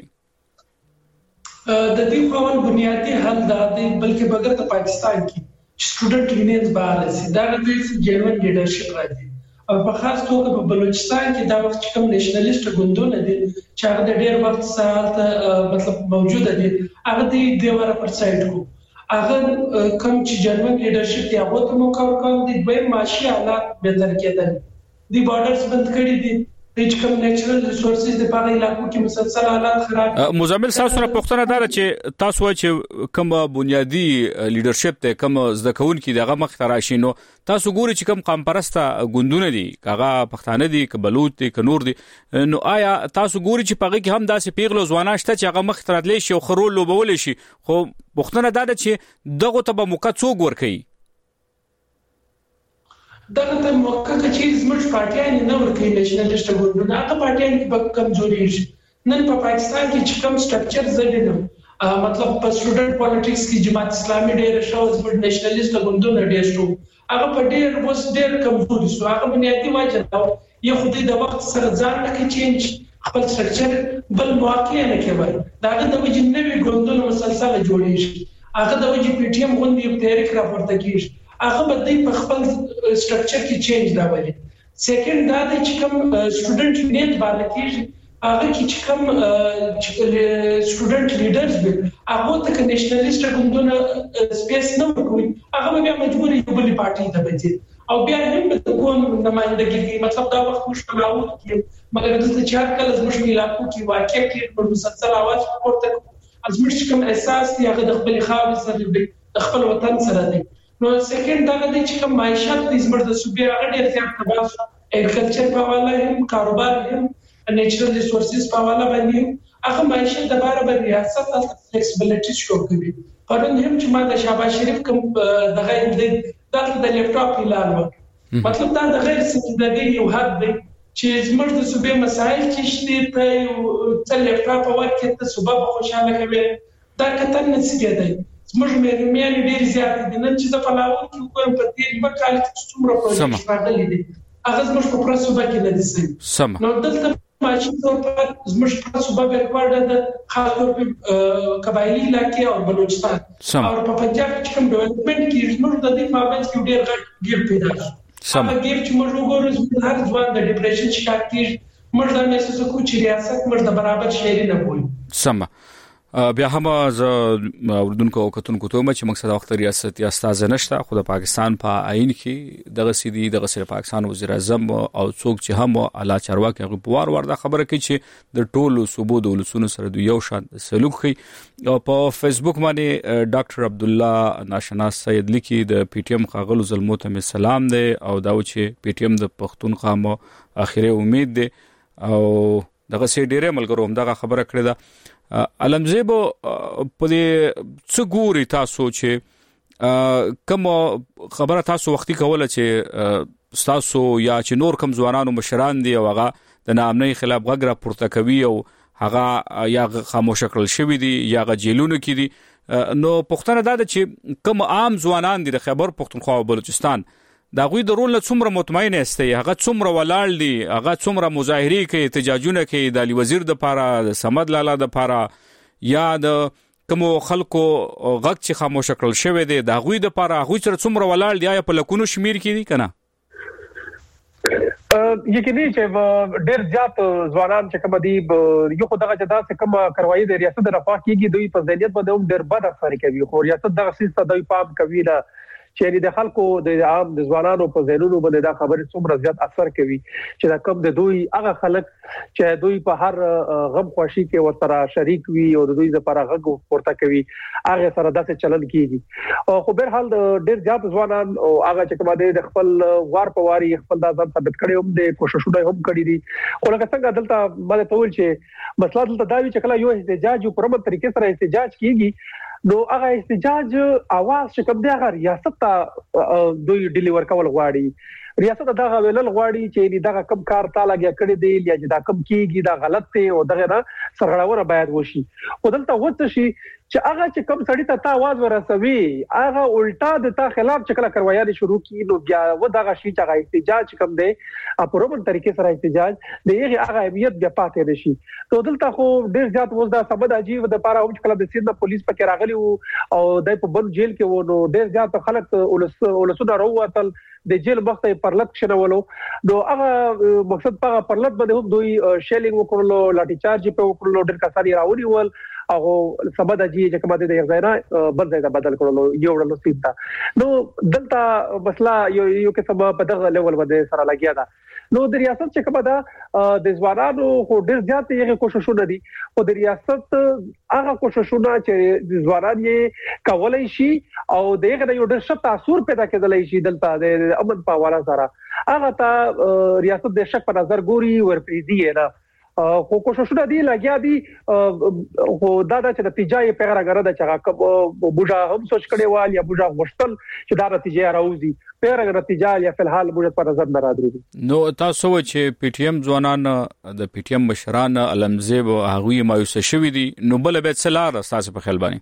باندې د دې په بنیادی حل د بلکې بغیر د پاکستان کې سټوډنټ یونینز باندې سي دا د جنون لیډرشپ راځي او په خاص توګه په بلوچستان کې دا وخت کوم نېشنلیست ګوندونه دي چې هغه د ډېر وخت سره مطلب موجوده دي هغه د دیواره پر سایډ کو هغه کوم چې جرمن لیډرشپ دی هغه ته مو کار کوي د دوی معاشي حالات به تر کېدل دی بارډرز بند کړی دي د کوم نېچرل ریسورسز د پاره علاقو کې مسلسل حالات خراب مزمل تاسو سره پوښتنه ده چې تاسو چې کوم بنیادی لیدرشپ ته کوم زده کوونکي دغه مخ راشي نو تاسو ګوري چې کوم قام پرسته ګوندونه دي کاغه پښتانه دي ک بلوچ دي ک نور دي نو آیا تاسو ګوري چې پغه کې هم داسې پیغلو ځوانان شته چې هغه مخ تراتلې شي او خرول لوبول شي خو پوښتنه ده چې دغه ته به موقع څوک ورکړي دغه ته موقع چې زموږ پارټیان نه ورکوي نېشنلست ګوندونه هغه پارټیان په کمزوري شي نن په پاکستان کې چې کوم سټرکچر زدينم مطلب په سټوډنټ پالیټکس کې جماعت اسلامي ډېر شو زموږ نېشنلست ګوندونه ډېر شو هغه په ډېر کمزوري شو هغه بنیادی وجه دا یو خدای د وخت سره ځان نه چینج خپل سټرکچر بل مواقع نه کوي دا د وجه نوې ګوندونه مسلسل جوړیږي هغه د وجه پی ټی ایم غونډې په تاریخ راپورته کیږي هغه به د خپل سټرکچر کې چینج دا وایي سیکنډ دا چې کوم سټوډنټ یونین باندې کیږي هغه کې چې کوم سټوډنټ لیډرز به هغه ته نېشنلست ګوندونه سپیس نه ورکوي هغه بیا مجبور یو بل پارټي ته بځي او بیا هم د کوم نمائندګي مطلب دا وخت مشکل راوړي مګر دلته چې هر کله زموږ علاقو کې واقع کې په مسلسل आवाज پورته ازمر کوم احساس دی هغه د خپل خاور سره دی د خپل وطن سره دی نو سیکنډ دا د چې کوم معیشت د زموږ د صوبې هغه ډېر زیات تباہ اګریکلچر په حواله هم کاروبار هم نېچرل ریسورسز په حواله باندې هغه معیشت د بار به ریاست د فلیکسیبিলিټی شو کوي پرون هم چې ما د شهباز شریف کوم د غیر د لیپټاپ اعلان مطلب دا د غیر استفادې یو حد دی چې زموږ د صوبې مسایل چې شته ته څل لیپټاپ ورکړي ته صوبه به خوشاله کوي دا کتن نسبی دی زموږ مېرمنې ډېر زیات دي نن چې د فلاور کې کوم په دې په کال کې څومره پروژې راغلي دي هغه زموږ په پرسوبه کې نه دي نو دلته ماشي په زموږ په صوبه بیکورډ د خاص طور په قبایلی علاقې او بلوچستان او په پنجاب کې کوم ډیولپمنٹ کې زموږ د دې مابین کې ډېر غټ ګیر پیدا شي هغه ګیر چې موږ وګورو هر ځوان د ډیپریشن شکایت کوي موږ دا محسوس کوو چې ریاست موږ د برابر شهري نه وایي سم بیا هم ز اردوونکو کتونکو ته چې مقصد وخت ریاست یا استاد نشته خو د پاکستان په عین کې دغه سیدی دغه سره پاکستان وزیر اعظم او څوک چې هم اعلی چارواکي غوړ ورده خبره کوي چې د ټولو صوبو د ولسونو سره د یو شان سلوک کوي او په فیسبوک باندې ډاکټر عبد الله ناشناس سید لیکي د پی ټی ایم خاغلو زلمو ته سلام دی او دا چې پی ټی ایم د پښتون قامو اخیری امید دی او دغه سي ډیره ملګرو هم دغه خبره کړې ده علمزیبو په دې څه ګوري تاسو چې کوم خبره تاسو وختي کوله چې تاسو یا چې نور کوم ځوانانو مشران دي او هغه د نامنۍ خلاف غږ را پورته کوي او هغه یا خاموش کړل شوی دي یا غجیلونو کې دي نو پښتنه دا چې کوم عام ځوانان دي د خیبر پښتونخوا او بلوچستان دا غوي د رول څومره مطمئن است هغه څومره ولاړ دي هغه څومره مظاهري کوي احتجاجونه کوي د علی وزیر د پاره د سمد لالا د پاره یا د کوم خلکو غږ چې خاموش کړل شوی دی دا غوي د پاره غوي سره څومره ولاړ دی یا په لکونو شمیر کې دي کنه یقیني چې ډېر زیات ځوانان چې کوم دي یو خدای چې دا څه کوم کاروایی د ریاست د رفاه کېږي دوی په ذهنیت باندې هم ډېر بد اثر کوي خو ریاست دغه سیسته دوی پام کوي نه چې د خلکو د عام د ځوانانو په ذهنونو باندې دا خبره څومره زیات اثر کوي چې دا کوم د دوی هغه خلک چې دوی په هر غم خوشي کې ورسره شریک وي او د دوی لپاره غږ ورته کوي هغه سره داسې چلن کیږي او خو به حال ډېر زیات ځوانان او هغه چې کوم د خپل وار په واري خپل د ځان ثابت کړي هم د کوششونه هم کړي دي خو لکه څنګه دلته باندې تول چې مسله دلته دا وی چې کله یو احتجاج په پرمن طریقې سره احتجاج کیږي نو هغه احتجاج اواز چې کوم دی هغه ریاست ته دوی ډیلیور کول غواړي ریاست دغه ویلل غواړي چې دغه کم کار تعالی کې کړی دی یا چې دا کم کیږي دا غلط دی او دغه نه سرغړاونه باید وشي او دلته وڅ شي چې هغه چې کم سړی ته आवाज ورسوي هغه الټا د تا خلاف چې کله کاروایي شروع کی نو بیا و دغه شي چې هغه احتجاج کم دی په رومن طریقې سره احتجاج دی هغه اهمیت بیا پاتې نشي نو دلته خو ډیر زیات وځ دا سبد عجیب د پاره چې کله د سیند پولیس پکې راغلی او د په بند جیل کې و نو ډیر زیات خلک ولسونه راووتل د جیل وخت پرلط شنولو نو هغه مقصد په پرلط باندې هم دوی شیلینګ وکړلو لاټي چارج په وکړلو ډیر کسانی راونی ول هغه سبد جی چې کومه د غیره بل ځای ته بدل کړل یو ډول سیمه نو دلته مسله یو کې سبب په دغه لیول باندې سره لګیا ده نو د ریاست چې کومه ده د ځوانانو خو ډیر زیات یې کوششونه دي او د ریاست هغه کوششونه چې د ځوانان یې کولای شي او دغه یو ډیر ښه تاثیر پیدا کېدلای شي دلته د امن په حواله سره هغه ته ریاست د شک په نظر ګوري ورپریدي نه خو کوششونه دي لګیا دي خو دا چې نتیجه یې پیغره غره ده چې بوجا هم سوچ کړي وال یا بوجا غوښتل چې دا نتیجه راوځي پیغره نتیجه یا فلحال بوجا په نظر نه راځي نو تاسو چې پی ټی ایم ځوانان د پی ټی ایم مشران علمزیب هغوی مایوس شوي دي نو بل به څلار تاسو په خیال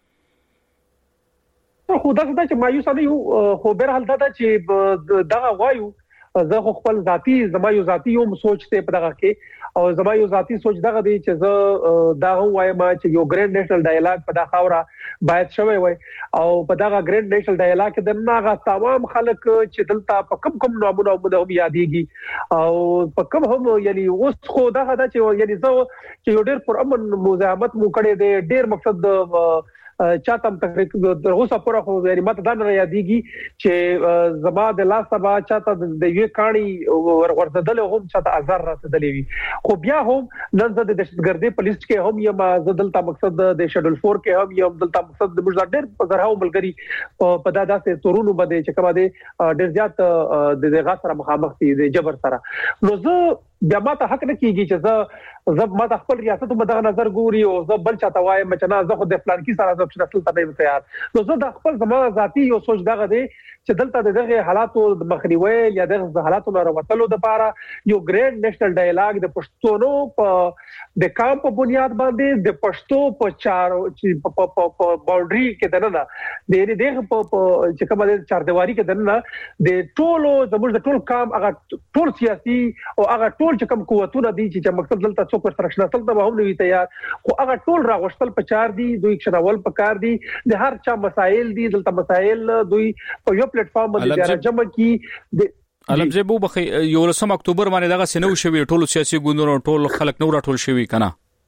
باندې خو دا چې مایوس نه یو خو به حال دا چې دا وایو زه خپل ذاتی زما یو ذاتی یو سوچ ته په دغه کې او زما یو ذاتی سوچ دغه دی چې زه دا وایم چې یو ګرینډ نېشنل ډایلاګ په دغه خاوره باید شوی وي او په دغه ګرینډ نېشنل ډایلاګ کې د ناغه تمام خلک چې دلته په کم نامونه هم یادېږي او په کم هم یعنی اوس خو دغه دا چې یعنی زه چې یو ډېر پر امن مزاحمت مو کړی دی ډېر مقصد چاتم تقریبا اوسه پورا خو یعنی ماته دا نه یادېږي چې زما د لاس سبا چاته د یو کاڼي ورغورځدل هم چاته ازار راتدلې وي خو بیا هم نن زه د دهشتګردي په لیست کې هم یم زه دلته مقصد د شډول 4 کې هم یم دلته مقصد د مجر ډېر په زرهاو ملګری په داسې تورونو باندې چې کومه دي ډېر زیات د دغه سره مخامخ دي د جبر سره نو زه بیا ماته حق نه کیږي چې زه ما د خپل ریاست په دغه نظر ګوري او زه بل چاته وایم چې نه زه خو د فلان کی سره زه اصل ته نه تیار نو زه د خپل زما ذاتی یو سوچ دغه دی چې دلته دغه حالاتو د مخنیوي یا دغه حالاتو نه وروتلو د لپاره یو ګرینډ نېشنل ډایلاګ د پښتونو په د کام په بنیاد باندې د پښتو په چارو په باونډري کې دنه د دغه په چې کومه چار دیواری کې دنه د ټولو زموږ د ټول کام هغه ټول سیاسي او هغه ټول چې کوم قوتونه دي چې مقصد دلته څوک ورسره شناسل ته هم نوي تیار خو هغه ټول راغښتل په چار دي دوی شناول په کار دي د هر چا مسائل دي دلته مسائل دوی په یو پلیټ فارم باندې جمع کی علمزیب وبخي یو لسم اکتوبر باندې دغه سنو شوی ټول سیاسي ګوندونو ټول خلک نو راټول شوی کنه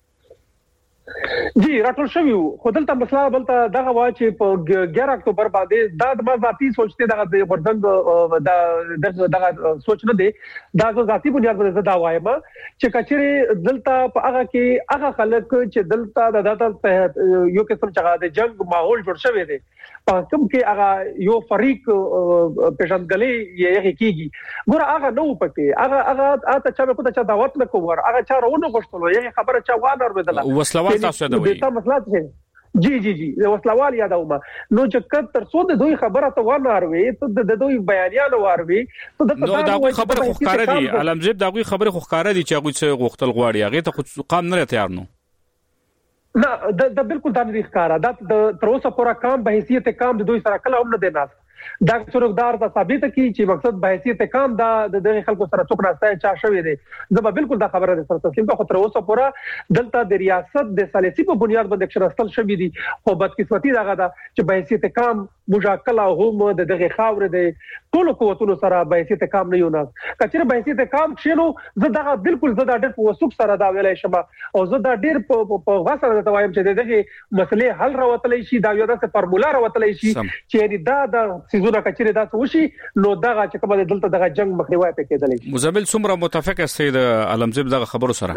جی راټول شوی خو دلته مسله بلته دغه وا چې په 11 اکتوبر باندې دا د ما ذاتی سوچته دغه ورځنګ دغه سوچ نه دی دا ذاتی بنیاد باندې دا وایم چې کچري دلته په هغه کې هغه خلک چې دلته د داتا یو قسم چې د جنگ ماحول جوړ شوی دی په کوم کې هغه یو فریق پېژندګلې یې کیږي ګور هغه نو پکې هغه ته چا په چا دعوت نه کوور هغه چا رونه غوښتلو یې خبره چا وانه وربدله وسلوال تاسو دا وایي دا مسله ده جی وسلوال یادوم نو چې تر څو د دوی خبره ته ونه اروي ته د دوی بیانیانو واروي ته د دا خبره خو ښکارا دي علمزیب دا خبره خو ښکارا دي چې هغه څه غوښتل غواړي هغه ته قام نه تیار نو نه دا بالکل دا نه ښکارا دا تر اوسه پورا کام به حیثیت کام د دوی سره کله هم نه دی ناس دا څوکدار ته ثابت کی چې مقصد به حیثیت کام دا د خلکو سره څوک راځي چا شوی دی زه بالکل دا خبره سره تسلیم کوم تر اوسه پورا دلته د ریاست د سالسي په بنیاد باندې شرستل شوی دی خو بدقسمتي دغه دا چې به حیثیت کام مجاکله هم د دغه خاور د ټول قوتونو سره به حیثیت کام نه یو ناس کچره به حیثیت کام شینو زه دا بالکل زه دا ډېر په وسوک سره دا ویلای شم او زه دا ډېر په غوسه دا وایم چې دغه مسلې حل راوتلې شي دا یو داسې فارمولا راوتلې شي چې دا سيزونه کچره دا وشي نو دغه چې کومه دلته دغه جنگ مخنیوي پکېدلې مزمل څومره متفق استید علمزیب دغه خبرو سره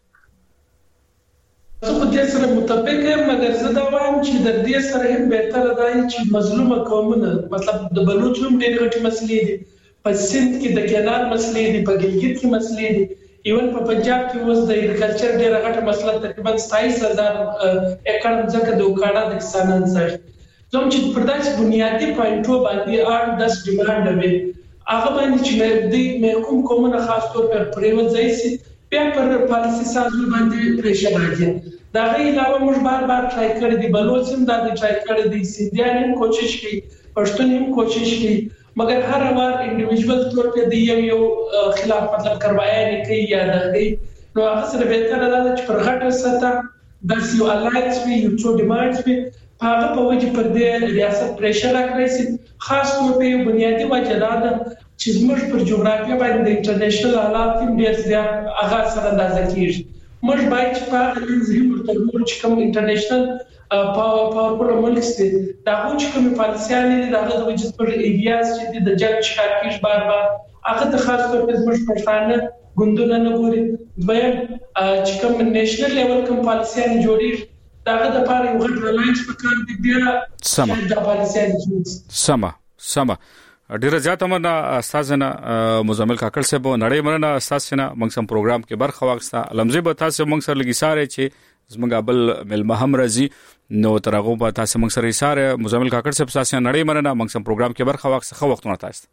زه په دې سره متفق یم مګر زه دا وایم چې د دې سره هم بهتره دی چې مظلوم قومونه مطلب د بلوچ هم ډېر غټي مسلې دي په سند کې د کینار مسلې دي په ګلګت کې مسلې دي ایون په پنجاب کې اوس د اګریکلچر ډېر غټه مسله تقریبا 27000 ایکړ ځکه د وکړه د کسانان سره زموږ چې پر داسې بنیادی پوینټو باندې 8-10 ډیماند وي هغه باندې چې د محکوم کومه خاص طور پر پریوت ځای سي بیا پر پالیسي سازو باندې پریشر راځي دا غي علاوه موږ بار ټرای کړی دی بلوچ هم دا ټرای کړی دی سیندیان هم کوشش کوي پښتون هم کوشش کوي مګر هر وار انډیویډوال طور په دی یو خلاف مطلب کاروائی نه کوي یا دغه نو هغه سره به تر دا چې پر غټه سطح د سیو الایټس وی یو څو ډیمانډز وی هغه په وجه پر دې ریاست پریشر راکړي خاص طور په بنیادی وجه دا چې زموږ پر جغرافیه باندې د انټرنیشنل حالات هم ډېر زیات هغه سره اندازه کیږي موږ باید چې په ځینې مرتبط چې کوم انټرنیشنل پاورفul ملک دي دا چې کوم پالیسیان دي دا د وجود پر ایډیاز چې د جنگ شکار کیږي بار هغه د خاص طور په زموږ پښتانه ګوندونه نه ګوري دویم چې کوم نېشنل لیول کوم پالیسیان جوړي داغه د پاره یو غټ ریلاینس په کار دی بیا سم د پالیسیان سم ډیره زیاته مننه استادنا مزمل کاکړ صاحب نړۍ مننه استادنا موږ سم پروګرام کې برخه واغسته لمزه به تاسو موږ سره لګی ساره چې زموږ بل ملمهم رازي نو ترغه به تاسو موږ سره ساره مزمل کاکړ صاحب تاسو نړۍ مننه موږ سم پروګرام کې برخه واغسته خو وختونه تاسو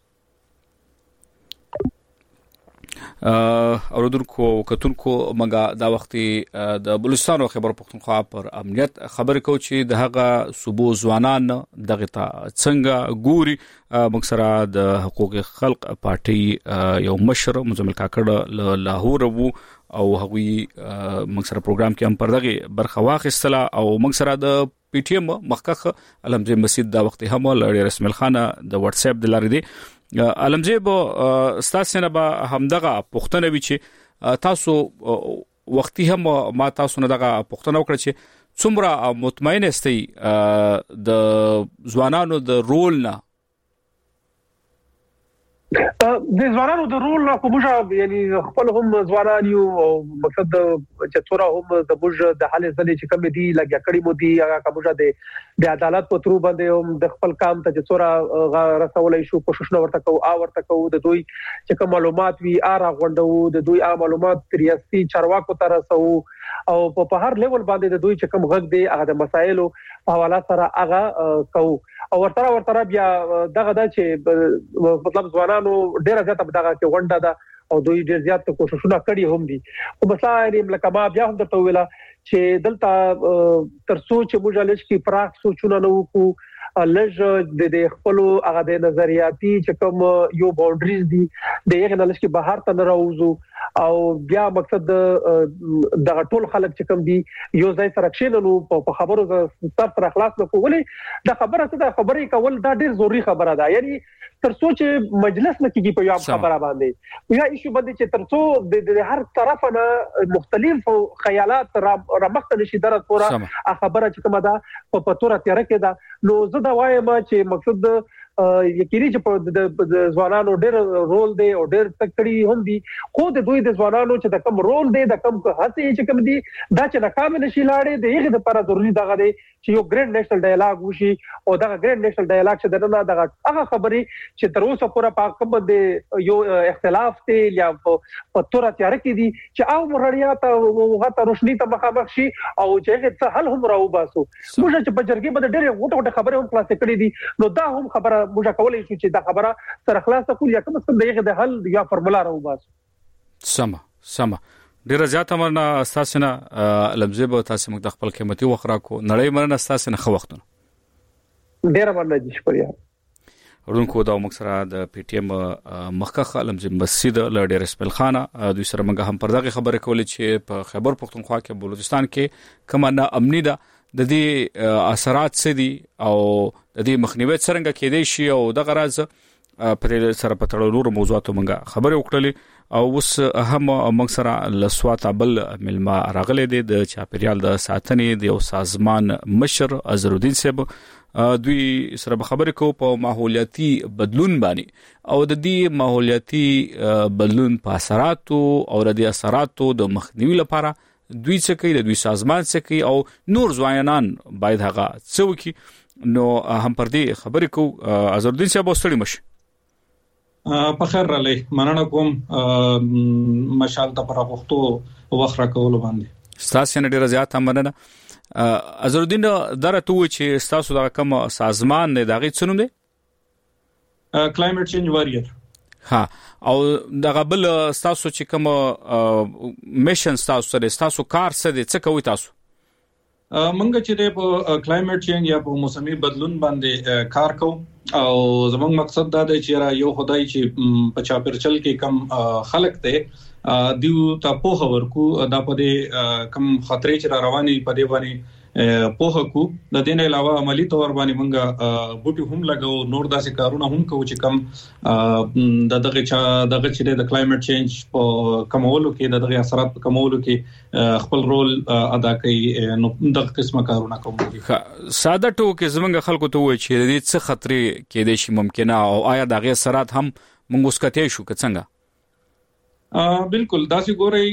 اوردونکو کتونکو مګه دا وختي د بلوچستان او خیبر پختونخوا پر امنیت خبر کو چې د هغه صوبو ځوانان دغه ته څنګه ګوري مکسره د حقوق خلق پارټي یو مشر مزمل کاکړ لاهور وو او هغوی مکسره پروګرام کې هم پر دغه برخه واخیستله او مکسره د پی ټی ایم مخکخ علمزی مسجد دا وخت هم لړ رسمل خانه د واتس اپ د لارې دی علمزی به ستاسو نه به همدغه پښتنه وی چې تاسو وختي هم ما تاسو نه دغه پښتنه وکړه چې څومره مطمئن استئ د ځوانانو د رول نه د ځوانانو د رول نه کومه یعنی خپل هم ځوانان یو او مقصد چې څورا هم د موږ د حل ځلې چې کوم دي لګیا کړی مو دي هغه کومه د عدالت په ترو باندې هم د خپل کام ته چې څورا رسولای شو کوشش نو ورته کو د دوی چې کوم معلومات وی اره غونډو د دوی معلومات ریاستي چارواکو ته رسو او په هر لیول باندې د دوی چې کوم غږ دی هغه د مسایلو په حواله سره هغه کو او ورته بیا دغه د چې مطلب ځوانانو ډیره زیاته دغه کې غونډه ده او دوی ډیر زیات کوششونه کړي هم دي او مثلا لکه ما بیا هم درته ویلا چې دلته تر سوچ مجالس کې پراخ سوچونه نو کو لږ د خپل هغه د نظریاتي چې کوم یو باونډریز دي د یغه نلش کې بهر ته راوځو او بیا مقصد د ټول خلک چې کوم دي یو ځای سره کښینو په خبرو سره خلاص نه کولې د خبره څه د خبرې کول دا ډیر ضروری خبره ده یعنی تر څو چې مجلس نه کیږي په یو خبره باندې یا ایشو باندې چې تر څو د هر طرف نه مختلف خیالات رامخته نشي درته پورا خبره چې کومه ده په پتوره تیر کې ده نو زه دا وایم چې مقصد یقیني چې د ځوانانو ډېر رول دی او ډېر تکړی هم دي خو د دوی د ځوانانو چې د کم رول دی د کم هڅې چې کم دي دا چې ناکام نشي لاړې د هغه لپاره ضروری دغه دی چې یو ګرینډ نېشنل ډایلاګ وشي او دغه ګرینډ نېشنل ډایلاګ چې دغه هغه خبرې چې تر اوسه پورا په کوم د یو اختلاف ته یا په تور تیار کې دي چې او مرړیا ته وغه روشنی ته مخامخ شي او چې هغه حل هم راو باسو موږ چې په جرګې باندې ډېر غوټه خبره هم خلاص کړې دي نو دا هم خبره موږ کولای شو چې دا خبره سره خلاص کول یا کوم څه دغه د حل یا فارمولا راو باسو سم ډیره زیاته مرنه اساسا لمزه به تاسو موږ د خپل قیمتي وخت راکو نړۍ مرنه اساسا خو وختونه ډیره مرنه دي شکریہ ورونکو دا موږ سره د پی ټی ایم مخکخ لمزه مسجد لړ رسمل خانه دوی سره موږ هم پردغه خبره کولې چې په خیبر پختونخوا کې بلوچستان کې کومه نه امنی ده د دې اثرات څه دي او د دې مخنیوي څنګه کېدای شي او د غرض پر سره په تړلو موضوعاتو موږ خبرې وکړلې او اوس هم موږ سره لسوات بل ملما راغلي دي د چاپریال د ساتنې د یو سازمان مشر ازرالدین صاحب دوی سره خبرې کو په ماحولیاتي بدلون باندې او د دې ماحولیاتي بدلون په اثراتو او د دې اثراتو د مخنیوي لپاره دوی څه کوي د دوی سازمان څه کوي او نور ځوانان باید هغه څه وکړي نو هم پر دې خبرې کو ازرالدین صاحب ستړي مشه په خیر را لې مننه کوم مشال ته پر وختو وخت راکول باندې ستاسو نه ډیر زیات مننه ازرالدین درته و چې تاسو دا کوم سازمان نه دغه څنوم دی کلایمټ چینج واریر ها او دغه بل تاسو چې کوم میشن تاسو کار څه دي څه کوي تاسو منګه چې په کلایمټ چینج یا په موسمي بدلون باندې کار کوو او زموږ مقصد دا دی چې یو خدای چې په چاپیرچل کې کم خلق ته دیو ته په خبر کو دا په کم خطرې چې رواني په دی باندې په کو د دین علاوه عملی تور باندې مونږه بوټي هم لګاو نور داسې کارونه هم کوو چې کم دغه چې د کلایمټ چینج په کمولو کې دغه اثرات په کمولو کې خپل رول ادا کوي نو دغه قسمه کارونه کوو. ساده ټوکې زمونږ خلکو ته وایي چې د څه خطرې کې د شي ممکنه او آیا دغه اثرات هم مونږ وسکته شو که څنګه؟ بالکل داسې ګوري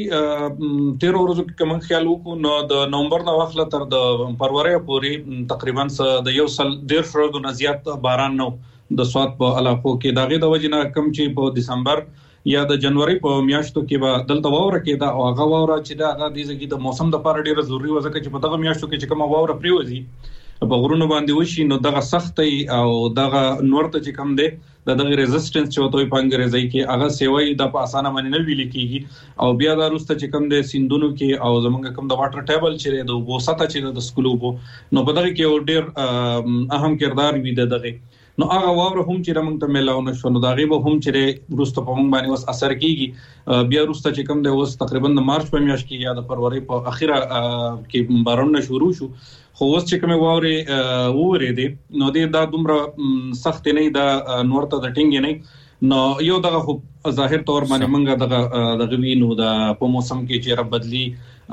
13 ورځې کې کوم خیال وکړو نو د نومبر نه واخله تر د فروری پورې تقریبا د یو سل 1.5 نه زیات باران نو د سواد په علاقو کې داغه د وجنه کم چې په دسمبر یا د جنوري په میاشتو کې به دلته واوره کېده او هغه واوره چې دا هغه د ځګي د موسم د لپاره ډیره ضروری و ځکه چې په دغه میاشتو کې چې کوم واوره پریوزي په غرونو باندې وشي نو دغه سختي او دغه نورته چې کم دی دغه ریزिस्टنس چې وته په انګریزي کې هغه سیوي د په اسانه باندې نه ویل کېږي او بیا دا روسته چې کم دی سیندونو کې او زمونږ کم د واټر ټیبل چې د وسطه چې د سکولو نو په دغه کې ډیر اهم کردار وي دغه نو هغه واوره هم چې موږ ته ملاونه شو نو دا غیبه هم چې روسته په موږ باندې وس اثر کیږي بیا روسته چې کم دی اوس تقریبا د مارچ په میاشت کې یا د فروری په اخیره کې بارونه شروع شو خو اوس چې کومه واوري وره دي نو دا دومره سخت نه دا نورته د ټینګ نه نو یو دغه ظاهر تور باندې منګه دغه وینو د په موسم کې چې رب بدلی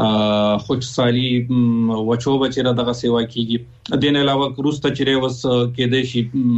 خوش سالي وچو بچره دغه سیوا کیږي دین علاوه روسته چې وس کې د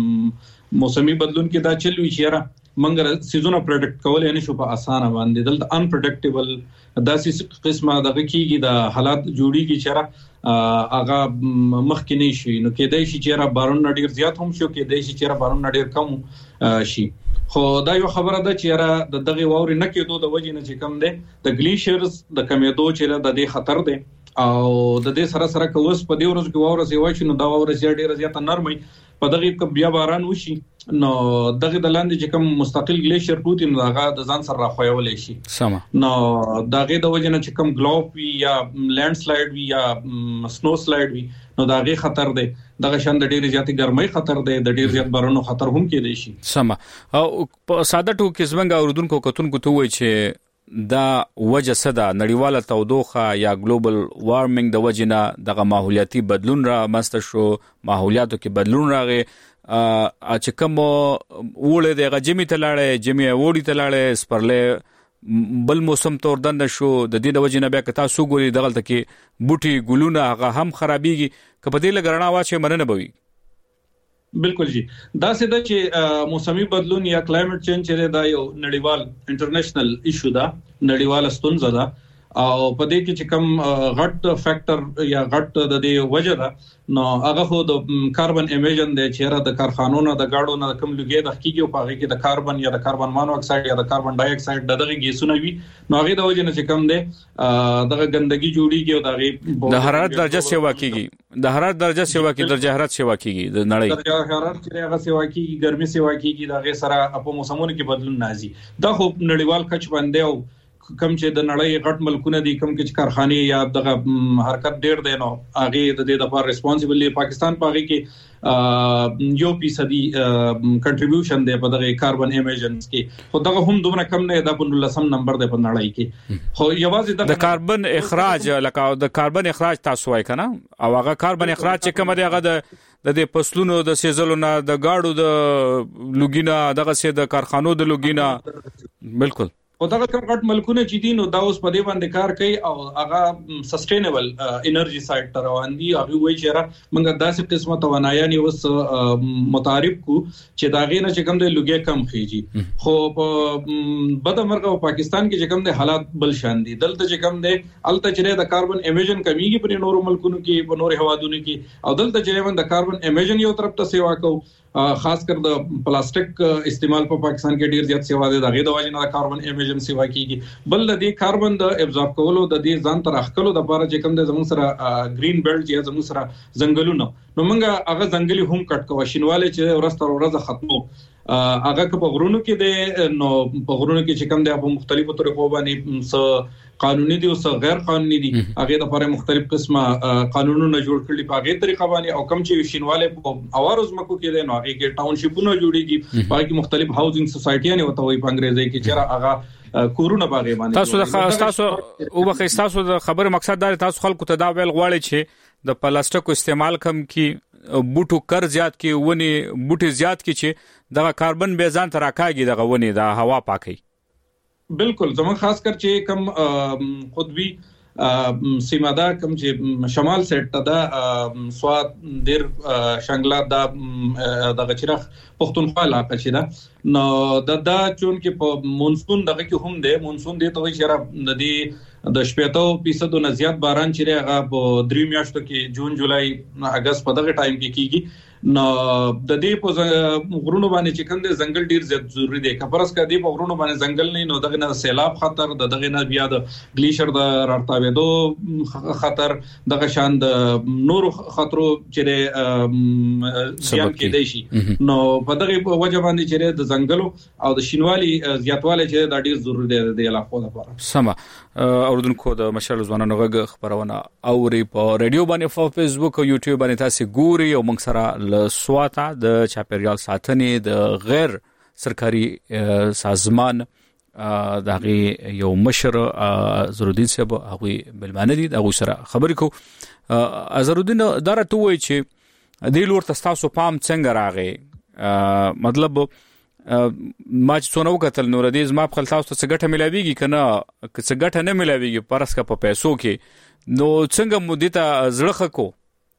شي موسمي بدلون کې دا چلوي چیرې منګه سيزونه پروډکټ کول نه شو په اسانه باندې دلته ان پروډکټیبل داسې قسمه دغه کیږي د حالات جوړیږي چیرې اغه مخکې نه شي نو کې دای شي چیرې بارون ډیر زیات هم شو کې دای شي چیرې بارون ډیر کم شي خو دا یو خبره ده چې د دغه واوري نه کېدو د وجې نه چې کم ده د ګلیشیرز د کمیدو چې د دې خطر ده او د دې سره سره کوس په دې ورځ کې واوره سی وای شي نو دا واوره ډیره زیاته نرمي په دغه کې بیا باران وشي نو دغه د لاندې چې کوم مستقل ګلیشیر پروت نو هغه د ځان سره راخویول شي سم نو دغه د وجه نه چې کوم ګلوب وی یا لینډ سلایډ وی یا سنو سلایډ وی نو دغه خطر ده دغه شان د ډیره زیاتې ګرمۍ خطر ده د ډیر زیات بارانو خطر هم کې دی شي سم او ساده ټوکې زمنګ اوردونکو کتونکو ته وای چې دا وجه صدا نړیواله تودوخه یا ګلوبل وارمنګ د وجنه دغه ماحولیاتي بدلون را مسته شو ماحولیاتو کې بدلون راغی چې کوم وړه د جمی تلاړې جمی وړي تلاړې سپرلې بل موسم تور دند شو د دې د وجنه بیا کتا سو ګوري دغلت کې بوټي ګلونه هغه هم خرابيږي کپدې لګرنا واچې مننه بوي بالکل جی دا سده چې موسمي بدلون یا کلایمټ چینج چې دا یو نړیوال انټرنیشنل ایشو ده نړیواله ستونزه ده او په دې کې چې کم غټ فیکٹر یا غټ د دې وجه ده نو هغه خو د کاربن امیشن د چیرې د کارخانونو د گاډو نه کم لګي د حقيقي او هغه کې د کاربن یا د کاربن مونو اکساید یا د کاربن ډای اکساید دغه ګیسونه وي نو هغه د وجه نه چې کم ده دغه ګندګي جوړیږي او دغه د حرارت درجه سیوا کیږي د حرارت درجه سیوا کیږي درجه حرارت سیوا کیږي د نړۍ درجه حرارت چې هغه سیوا کیږي ګرمي سیوا کیږي دغه سره په موسمونو کې بدلون نازي دا خو نړیوال کچ باندې او کم چې د نړۍ غټ ملکونه دي کم کې کارخانه یا دغه حرکت ډیر دی نو هغه د دې لپاره ریسپانسیبل دی پاکستان پاغي کې 1% کنټریبیوشن دی په دغه کاربن امیشنز کې خو دغه هم دومره کم نه ده په 19 نمبر دی په نړۍ کې خو یوازې د کاربن اخراج لکه د کاربن اخراج تاسو وای کنه او هغه کاربن اخراج چې کوم دی هغه د پسلونو د سیزلونو د گاډو د لوګینا دغه سي د کارخانو د لوګینا بالکل او دغه کټ ملکونه چې دي نو دا اوس په دې باندې کار کوي او هغه سستینبل انرژي سایت تر روان دي هغه وایي چې موږ داسې قسمه توانایي نه اوس متعارف کو چې دا غینه چې کوم د لوګي کم خيږي خو په بدمرغه پاکستان کې چې کوم د حالات بل شان دي دلته چې کوم د الته چې د کاربن امیشن کمیږي په نورو ملکونو کې په نورو هوادونو کې او دلته چې د کاربن امیشن یو طرف ته سیوا کو خاص کر د پلاستیک استعمال په پاکستان کې ډیر زیات سیوا ده دغه د وجه نه کاربن امیشن سیوا کیږي بل د کاربن د ابزورب کولو د دې ځان تر اخکلو د لپاره چې کوم د زمون سره گرین بیلټ یا زمون سره ځنګلونه نو موږ هغه ځنګلي هم کټ کوو شینواله چې ورسته ورځ ختمو هغه په غرونو کې د نو په غرونو کې چې کوم د په مختلفو طریقو باندې قانوني دي او غیر قانوني دي هغه د لپاره مختلف قسمه قانونونه جوړ کړل په هغه طریقه باندې او کم چې شینواله په اوارز مکو کې د نو هغه کې ټاونشیپونه جوړیږي باقي مختلف هاوزینګ سوسایټي نه وته وي په انګریزي کې چې هغه کورونه باغې باندې تاسو د خاص تاسو او بخښ تاسو د خبر مقصد دا تاسو خلکو ته دا ویل غواړي چې د پلاستیکو استعمال کم کی بوټو کر زیات کی ونی بوټي زیات کی چې د کاربن به ځان تر راکاږي د ونی د هوا پاکي بالکل زمون خاص کر چې کم خودوی سیمادا کم چې شمال سیټ ته دا سواد ډیر شنګلا د غچرخ پښتونخوا علاقه چې دا نو دا چون کې په مونسون دغه کې هم دی مونسون دی ته چې د دې د 70% نه زیات باران چې هغه په 3 میاشتو کې جون جولای اگست په دغه ټایم کې کیږي نو د دې په غرونو باندې چې کوم د ځنګل ډیر زیات ضروری دی کپرس کا دی په غرونو باندې ځنګل نه نو دغه نه سیلاب خطر دغه نه بیا د گلیشر د راتاوېدو خطر دغه شان د نور خطرو چې زیان کېدای شي نو په دغه وجه باندې چې د ځنګلو او د شینوالي زیاتواله چې د ډیر ضروری دی د علاقو لپاره سم اوردونکو د مشال ځوانانو غږ خبرونه اوري په رادیو باندې په فیسبوک او یوټیوب باندې تاسو ګوري او موږ سره ل سواتا د چاپیریال ساتنې د غیر سرکاري سازمان دغه یو مشر زرودین صاحب هغه بلمانه دي دغه سره خبرې کو ازرودین درته وای چې د لور تاسو پام څنګه راغی مطلب ما چې څونه وکتل نور دې زما په تاسو څه ګټه ملاويږي کنه څه ګټه نه ملاويږي پرس کا په پیسو کې نو څنګه مودې ته زړه کو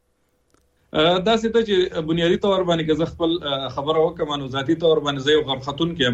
دا څه چې بنیادی تور باندې که زه خپل خبره وکم نو ذاتی تور باندې زه یو غرختون کې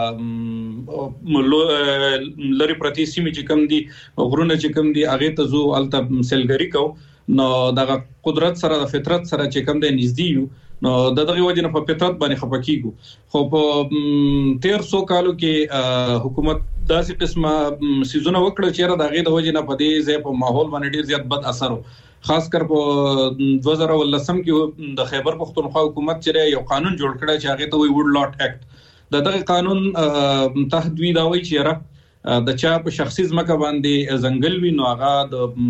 ما لری پرتی سیمه چې کم دي غرونه چې کم دي هغه ته زو الته سلګری کو نو دغه قدرت سره د فطرت سره چې کم دي نږدې یو نو دغه وجه نه په فطرت باندې خپکیږو خو په 1300 کالو کې حکومت داسې قسمه سيزونه وکړه چې دغه د وجه نه په دې ځای په ماحول باندې ډیر زیات بد اثر خاص کر په 2010 کې د خیبر پختونخوا حکومت چې یو قانون جوړ کړی چې هغه ته وی وډ لاټ اکټ دغه قانون تحت وی دا وی چې د چا په شخصي ځمکه باندې ځنګل وی نو هغه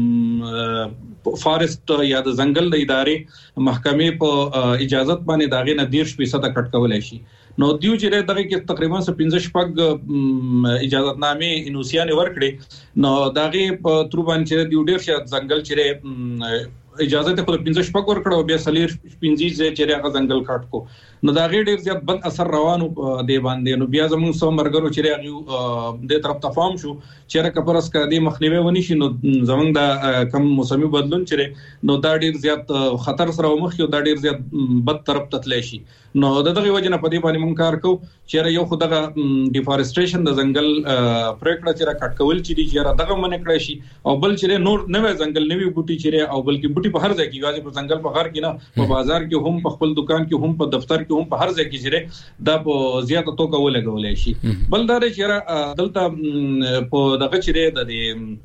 د فارست یا د ځنګل د ادارې محکمې په اجازت باندې داغه نه 10% کټ کولای شي نو دیو چې دغه کې تقریبا 15 شپږ اجازهتنامې انوسیان ورکړي نو داغه په تر باندې چې دیو ډیر شي ځنګل چې اجازه ته خپل 15 شپږ ورکړو بیا سلیر 15 چې هغه ځنګل کټ کو نو داغه ډیر زیات بد اثر روانو دی باندې نو بیا زموږ سو مرګرو چې هغه د طرف تفاهم شو چې را کپرس کا دی مخنیوي ونی شي نو زموږ د کم موسمي بدلون چې نو دا ډیر زیات خطر سره مخ یو دا ډیر زیات بد طرف تتلی شي نو دغه وجه نه پدې باندې مونږ کار کوو چې یو خدغه ډیفارستریشن د ځنګل پروګرام چې را کټ کول چې دی چې دغه منې کړی شي او بل چې نور نوې ځنګل نوې بوټي چې او بلکې بوټي په هر ځای کې واځي په ځنګل په غر کې نه په بازار کې هم په خپل دکان کې هم په دفتر کې هم په هر ځای کې چې دا په زیاته توګه ولګولای شي بل دا چې دلته په دغه چې د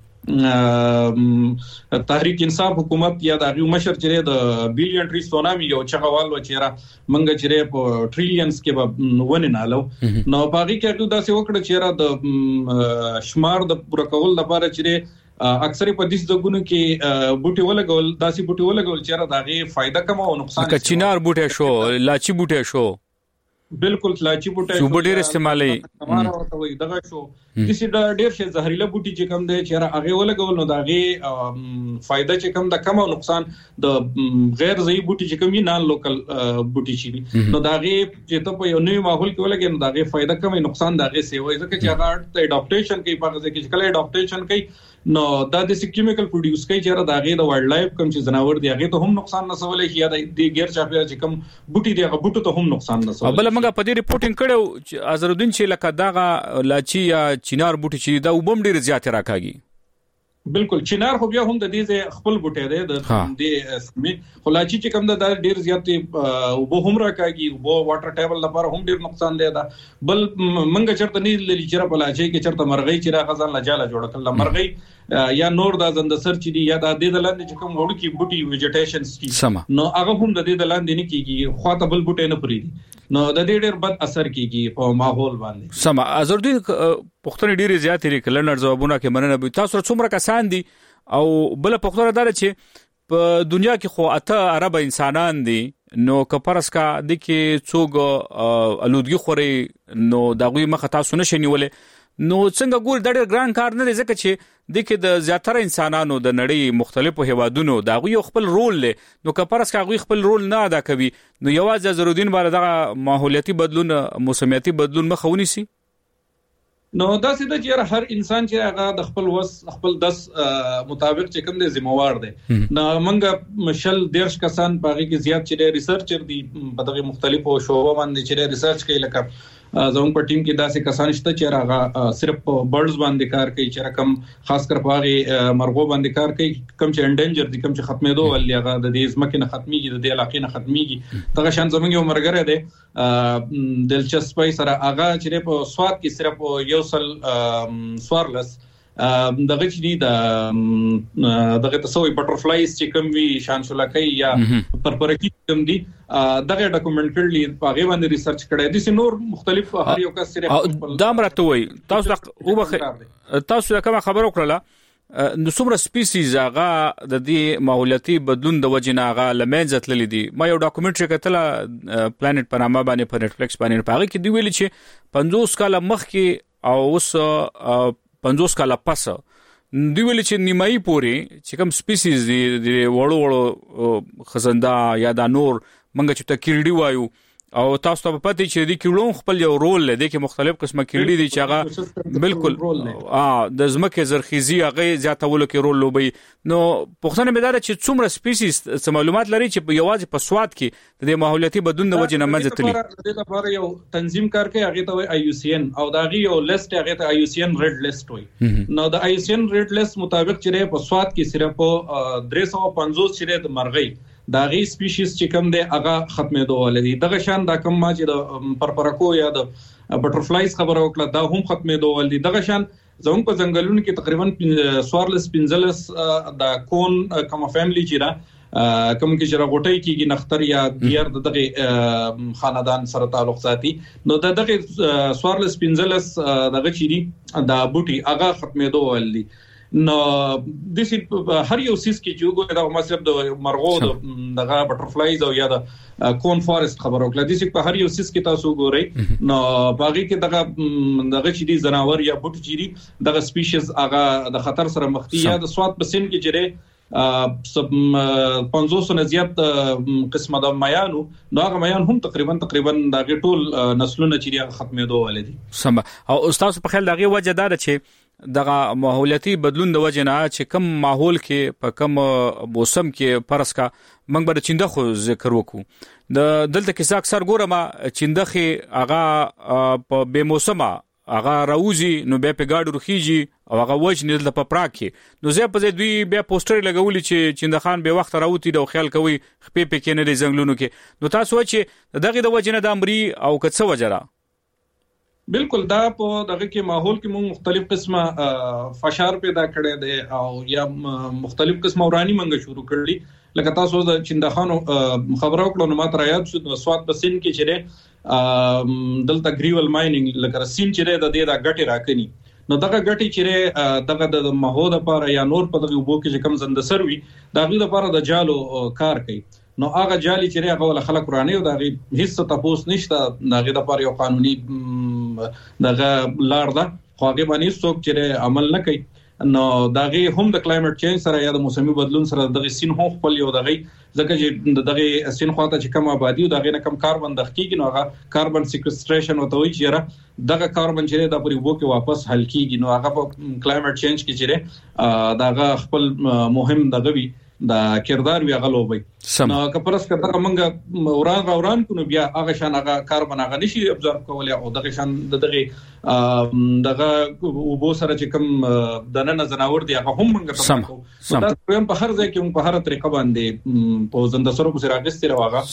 تحریک انصاف حکومت یا د مشر چې د بیلیون ټری سونامي یو چغوال و چې منګه چې په ټریلیونز کې ونه نالو نو باقي کې دا څه وکړه چې د شمار د پوره کول لپاره چې اکثر په دې ځګونو کې بوټي ولګول داسي بوټي ولګول چې داغه فائدہ کم او نقصان که چینار بوټي شو لاچی بوټي شو بالکل لاچی بوټي شو ډېر استعمالي تمہارا وي دغه شو د سي ډېر شي زهريله بوټي چې کم دي چې هغه ولګول نو داغه فائدہ چې کم د کم او نقصان د غیر ضعیف بوټي چې کم نه لوکل بوټي شي نو داغه چې ته په یو نوې ماحول کې ولګي نو داغه فائدہ کم نقصان داغه سی وي ځکه چې هغه اډاپټیشن کوي په ځکه چې کله اډاپټیشن کوي نو دا د کیمیکل پروډوس کوي چې داغه د وایلډ لایف کم چې جناور دی هغه ته هم نقصان نه سوالي یا د غیر چاپیره چې کم بوټي دی هغه بوټو ته هم نقصان نه سوالي بل موږ په دې ریپورتینګ کړو ازرودین چې لکه داغه لاچی یا چینار بوټي چې دا وبم ډیر زیات راکاږي بالکل چینار خو بیا هم د دې خپل بوټي دی د دې خلاچی چې کوم د ډیر زیات وبو هم راکاږي وبو واټر ټیبل لپاره هم ډیر نقصان دی دا بل منګه چرته نه لري چې په لاچی کې چرته مرغۍ چې را غزان لجاله جوړ کړل مرغۍ یا نور د زندسر چې دی یا د دې لاندې چې کوم وړو کې بوټي ویجیټیشن نو هغه هم د دې لاندې نه کیږي خو ته بل بوټي نه پریدي نو د دې ډېر بد اثر کیږي په ماحول باندې سم ازردي پښتون ډېر زیات لري کلنډر ځوابونه کې مننه به تاسو څومره کسان دي او بل پښتون دار چې په دنیا کې خو اته عرب انسانان دي نو کپرس کا د کې څوګ الودګي خوري نو دغه مخه تاسو نشئ نیولې نو څنګه ګور د ډېر ګران کار نه دی ځکه چې د کې د زیاتره انسانانو د نړۍ مختلفو هیوادونو دا غوي خپل رول لري نو کپرس کا غوي خپل رول نه ادا کوي نو یوازې ضرورین باندې د ماحولیاتي بدلون موسمیاتي بدلون مخاوني سي نو دا سیده چې هر انسان چې هغه د خپل وس خپل دس مطابق چې کوم دی ذمہوار دی نو منګه مشل دیرش کسان باغی کې زیات چې ریسرچر دي په دغه مختلفو شوبو باندې چې ریسرچ کوي لکه زموږ په ټیم کې داسې کسان شته چې هغه صرف برډز باندې کار کوي چې رقم خاص کر پاغي مرغو باندې کار کوي کم چې انډنجر دي کم چې ختمېدو ولې هغه د دې ځمکې نه ختميږي د دې علاقې نه ختميږي دغه شان زموږ یو مرګره دی دلچسپي سره هغه چې په سواد کې صرف یو سل سوارلس دغه چې دی دغه تاسو بټرفلایز چې کوم وی شانشولاکي یا پرپرکی کوم دی دغه ډاکومنټ کړلی په هغه باندې ریسرچ کړی دي نور مختلف هر یو کس سره دا مرته وي تاسو کوم خبر وکړه نو څومره سپیسیز هغه د دې ماحولیاتي بدلون د وجې نه هغه لمنځه تللی دي ما یو ډاکومنټري کتله پلانټ په نامه باندې په نتفلیکس باندې په هغه کې دی ویلي چې 50 کاله مخکې او اوس 50 کاله پس دی ویل چې نیمایي پوري چې کوم سپیسیز دي د وړو خزنده یا د نور منګه چې تکیرډي وایو او تاسو ته پته چې د کیړو خپل یو رول لري کې مختلف قسمه کیړي دي چې هغه بالکل د زمکه زرخیزي هغه زیاتولو کې رول لوبي نو پښتنه مدار چې څومره سپیسیز معلومات لري چې یوازې په سواد کې د ماحولیاتي بدلون د وجې نه منځ تللی د لپاره یو تنظیم کار کوي هغه ته IUCN او دا غي یو لیست هغه ته IUCN ریډ لیست وي نو د IUCN ریډ لیست مطابق چې په سواد کې صرف 350 چې د مرغۍ دا غي سپیشیز چې کوم دی هغه ختمېدو ولدي دغه شان دا کوم ما چې د پرپرکو یا د بټرفلایز خبره وکړه دا هم ختمېدو ولدي دغه شان زموږ په ځنګلونو کې تقریبا سوارلس پنځلس د کون کوم فیملی چې دا کوم کې چې راغوټي کېږي نختر یا ډیر دغه خاندان سره تعلق ساتي نو دغه سوارلس پنځلس دغه چې دی دا بوټي هغه ختمېدو ولدي نو د دې هر یو سیس کې چې وګورئ دا مطلب د مرغو دغه بټرفلایز او یا د کون فارست خبرو کله د دې په هر یو سیس کې تاسو وګورئ نو باغی کې دغه چې دي زناور یا بوټي چې دي دغه سپیشیز هغه د خطر سره مخ دي یا د سواد پسین کې جره 500 نه زیات قسمه د میانو نو هغه میان هم تقریبا دغه ټول نسلونه چې ختمېدو ولدي سم او استاد په خیال دغه وجه دا چې دغه ماحولیاتي بدلون د وجه نه چې کم ماحول کې په کم موسم کې پرس کا موږ به چنده خو ذکر وکړو د دلته کې اکثر ګورم چنده هغه په بے موسمه هغه راوزی نو بیا په گاډو رخیږي او هغه وجه نه د پپراکي نو زه په دوی بیا پوسټر لګولې چې چنده خان به وخت راوتی د خیال کوي خپې په کې نه لري زنګلونو کې نو تاسو چې دغه د وجه نه د امري او کڅ وجره بالکل دا په دغه کې ماحول کې موږ مختلف قسمه فشار پیدا کړی دی او یا مختلف قسمه ورانی منګه شروع کړلی لکه تاسو د چندخانو خبرو کړو نو ماته یاد شو د سواد په سین کې چې دلته گریول ماینینګ لکه سین چې د دې دا غټي راکني نو دغه غټي چې دغه د ماحول لپاره یا نور په دغه وبو کې کوم زنده سروي دغه لپاره د جالو کار کوي نو هغه جالي چې هغه ول خلک ورانه او دغه هیڅ تاسو نشته دغه لپاره یو قانوني دغه لار ده خو هغه باندې څوک چې عمل نه کوي نو دغه هم د کلایمټ چینج سره یا د موسمي بدلون سره دغه سین هم خپل یو دغه ځکه چې دغه سین خواته چې کم آبادی او دغه نه کم کاربن دخکیږي نو هغه کاربن سیکوستریشن او توي چې دغه کاربن چې د پوری وو کې واپس حل کیږي نو هغه په کلایمټ چینج کې چې دغه خپل مهم دغه وی دا کردار وی غلوبي نو کپرس کړه منګه وران کو نو بیا هغه شان هغه کاربن هغه نشي ابزورب کولای او دغه شان دغه وبو سره چې کوم دنه زناور دی هغه هم منګه سم دا په هر ځای کې په هر طریقه باندې په زنده سره کو سره اگستره واغه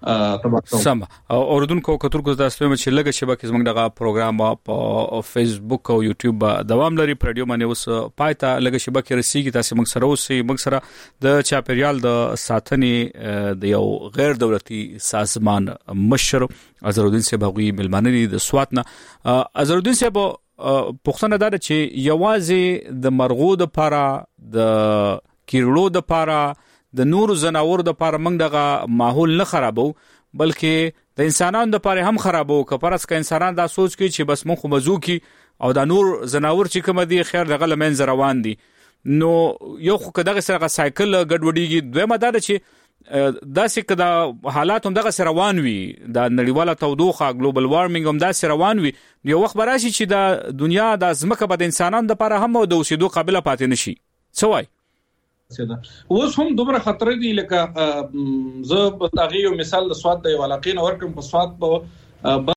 سم اوردونکو کترګو تاسو چې لګه شبکه زمنګ دغه پروګرام په فیسبوک او یوټیوب دوام لري په رادیو باندې اوس پایته لګه شبکه رسیږي تاسو موږ سره اوسئ موږ سره د چاپیریال د ساتنې د یو غیر دولتي سازمان مشر اظهرالدین صاحب غوي ملمنه د سواتنه اظهرالدین صاحب پښتنه دا چې یوازې د مرغو د پاره د کیرلو د پاره د نور زناور د پاره موږ دغه ماحول نه خرابو بلکې د انسانانو د پاره هم خرابو کپرس ک انسانان دا سوچ کوي چې بس مخ مزو کی او دا نور زناور چې کوم دي خیر دغه لمن روان دي نو یو خو کداغه سره سایکل ګډوډیږي دویمه دا چې داسې کدا حالات هم دغه سره روان وي د نړیواله تودوخه ګلوبل وارمنګ هم داسې روان وي یو وخت براشي چې د دنیا د ځمکه په انسانانو لپاره هم د اوسېدو قابلیت پاتې نشي سوای اوس هم دومره خطر دي لکه زه په تغیر مثال د سواد د علاقې نور کوم په سواد په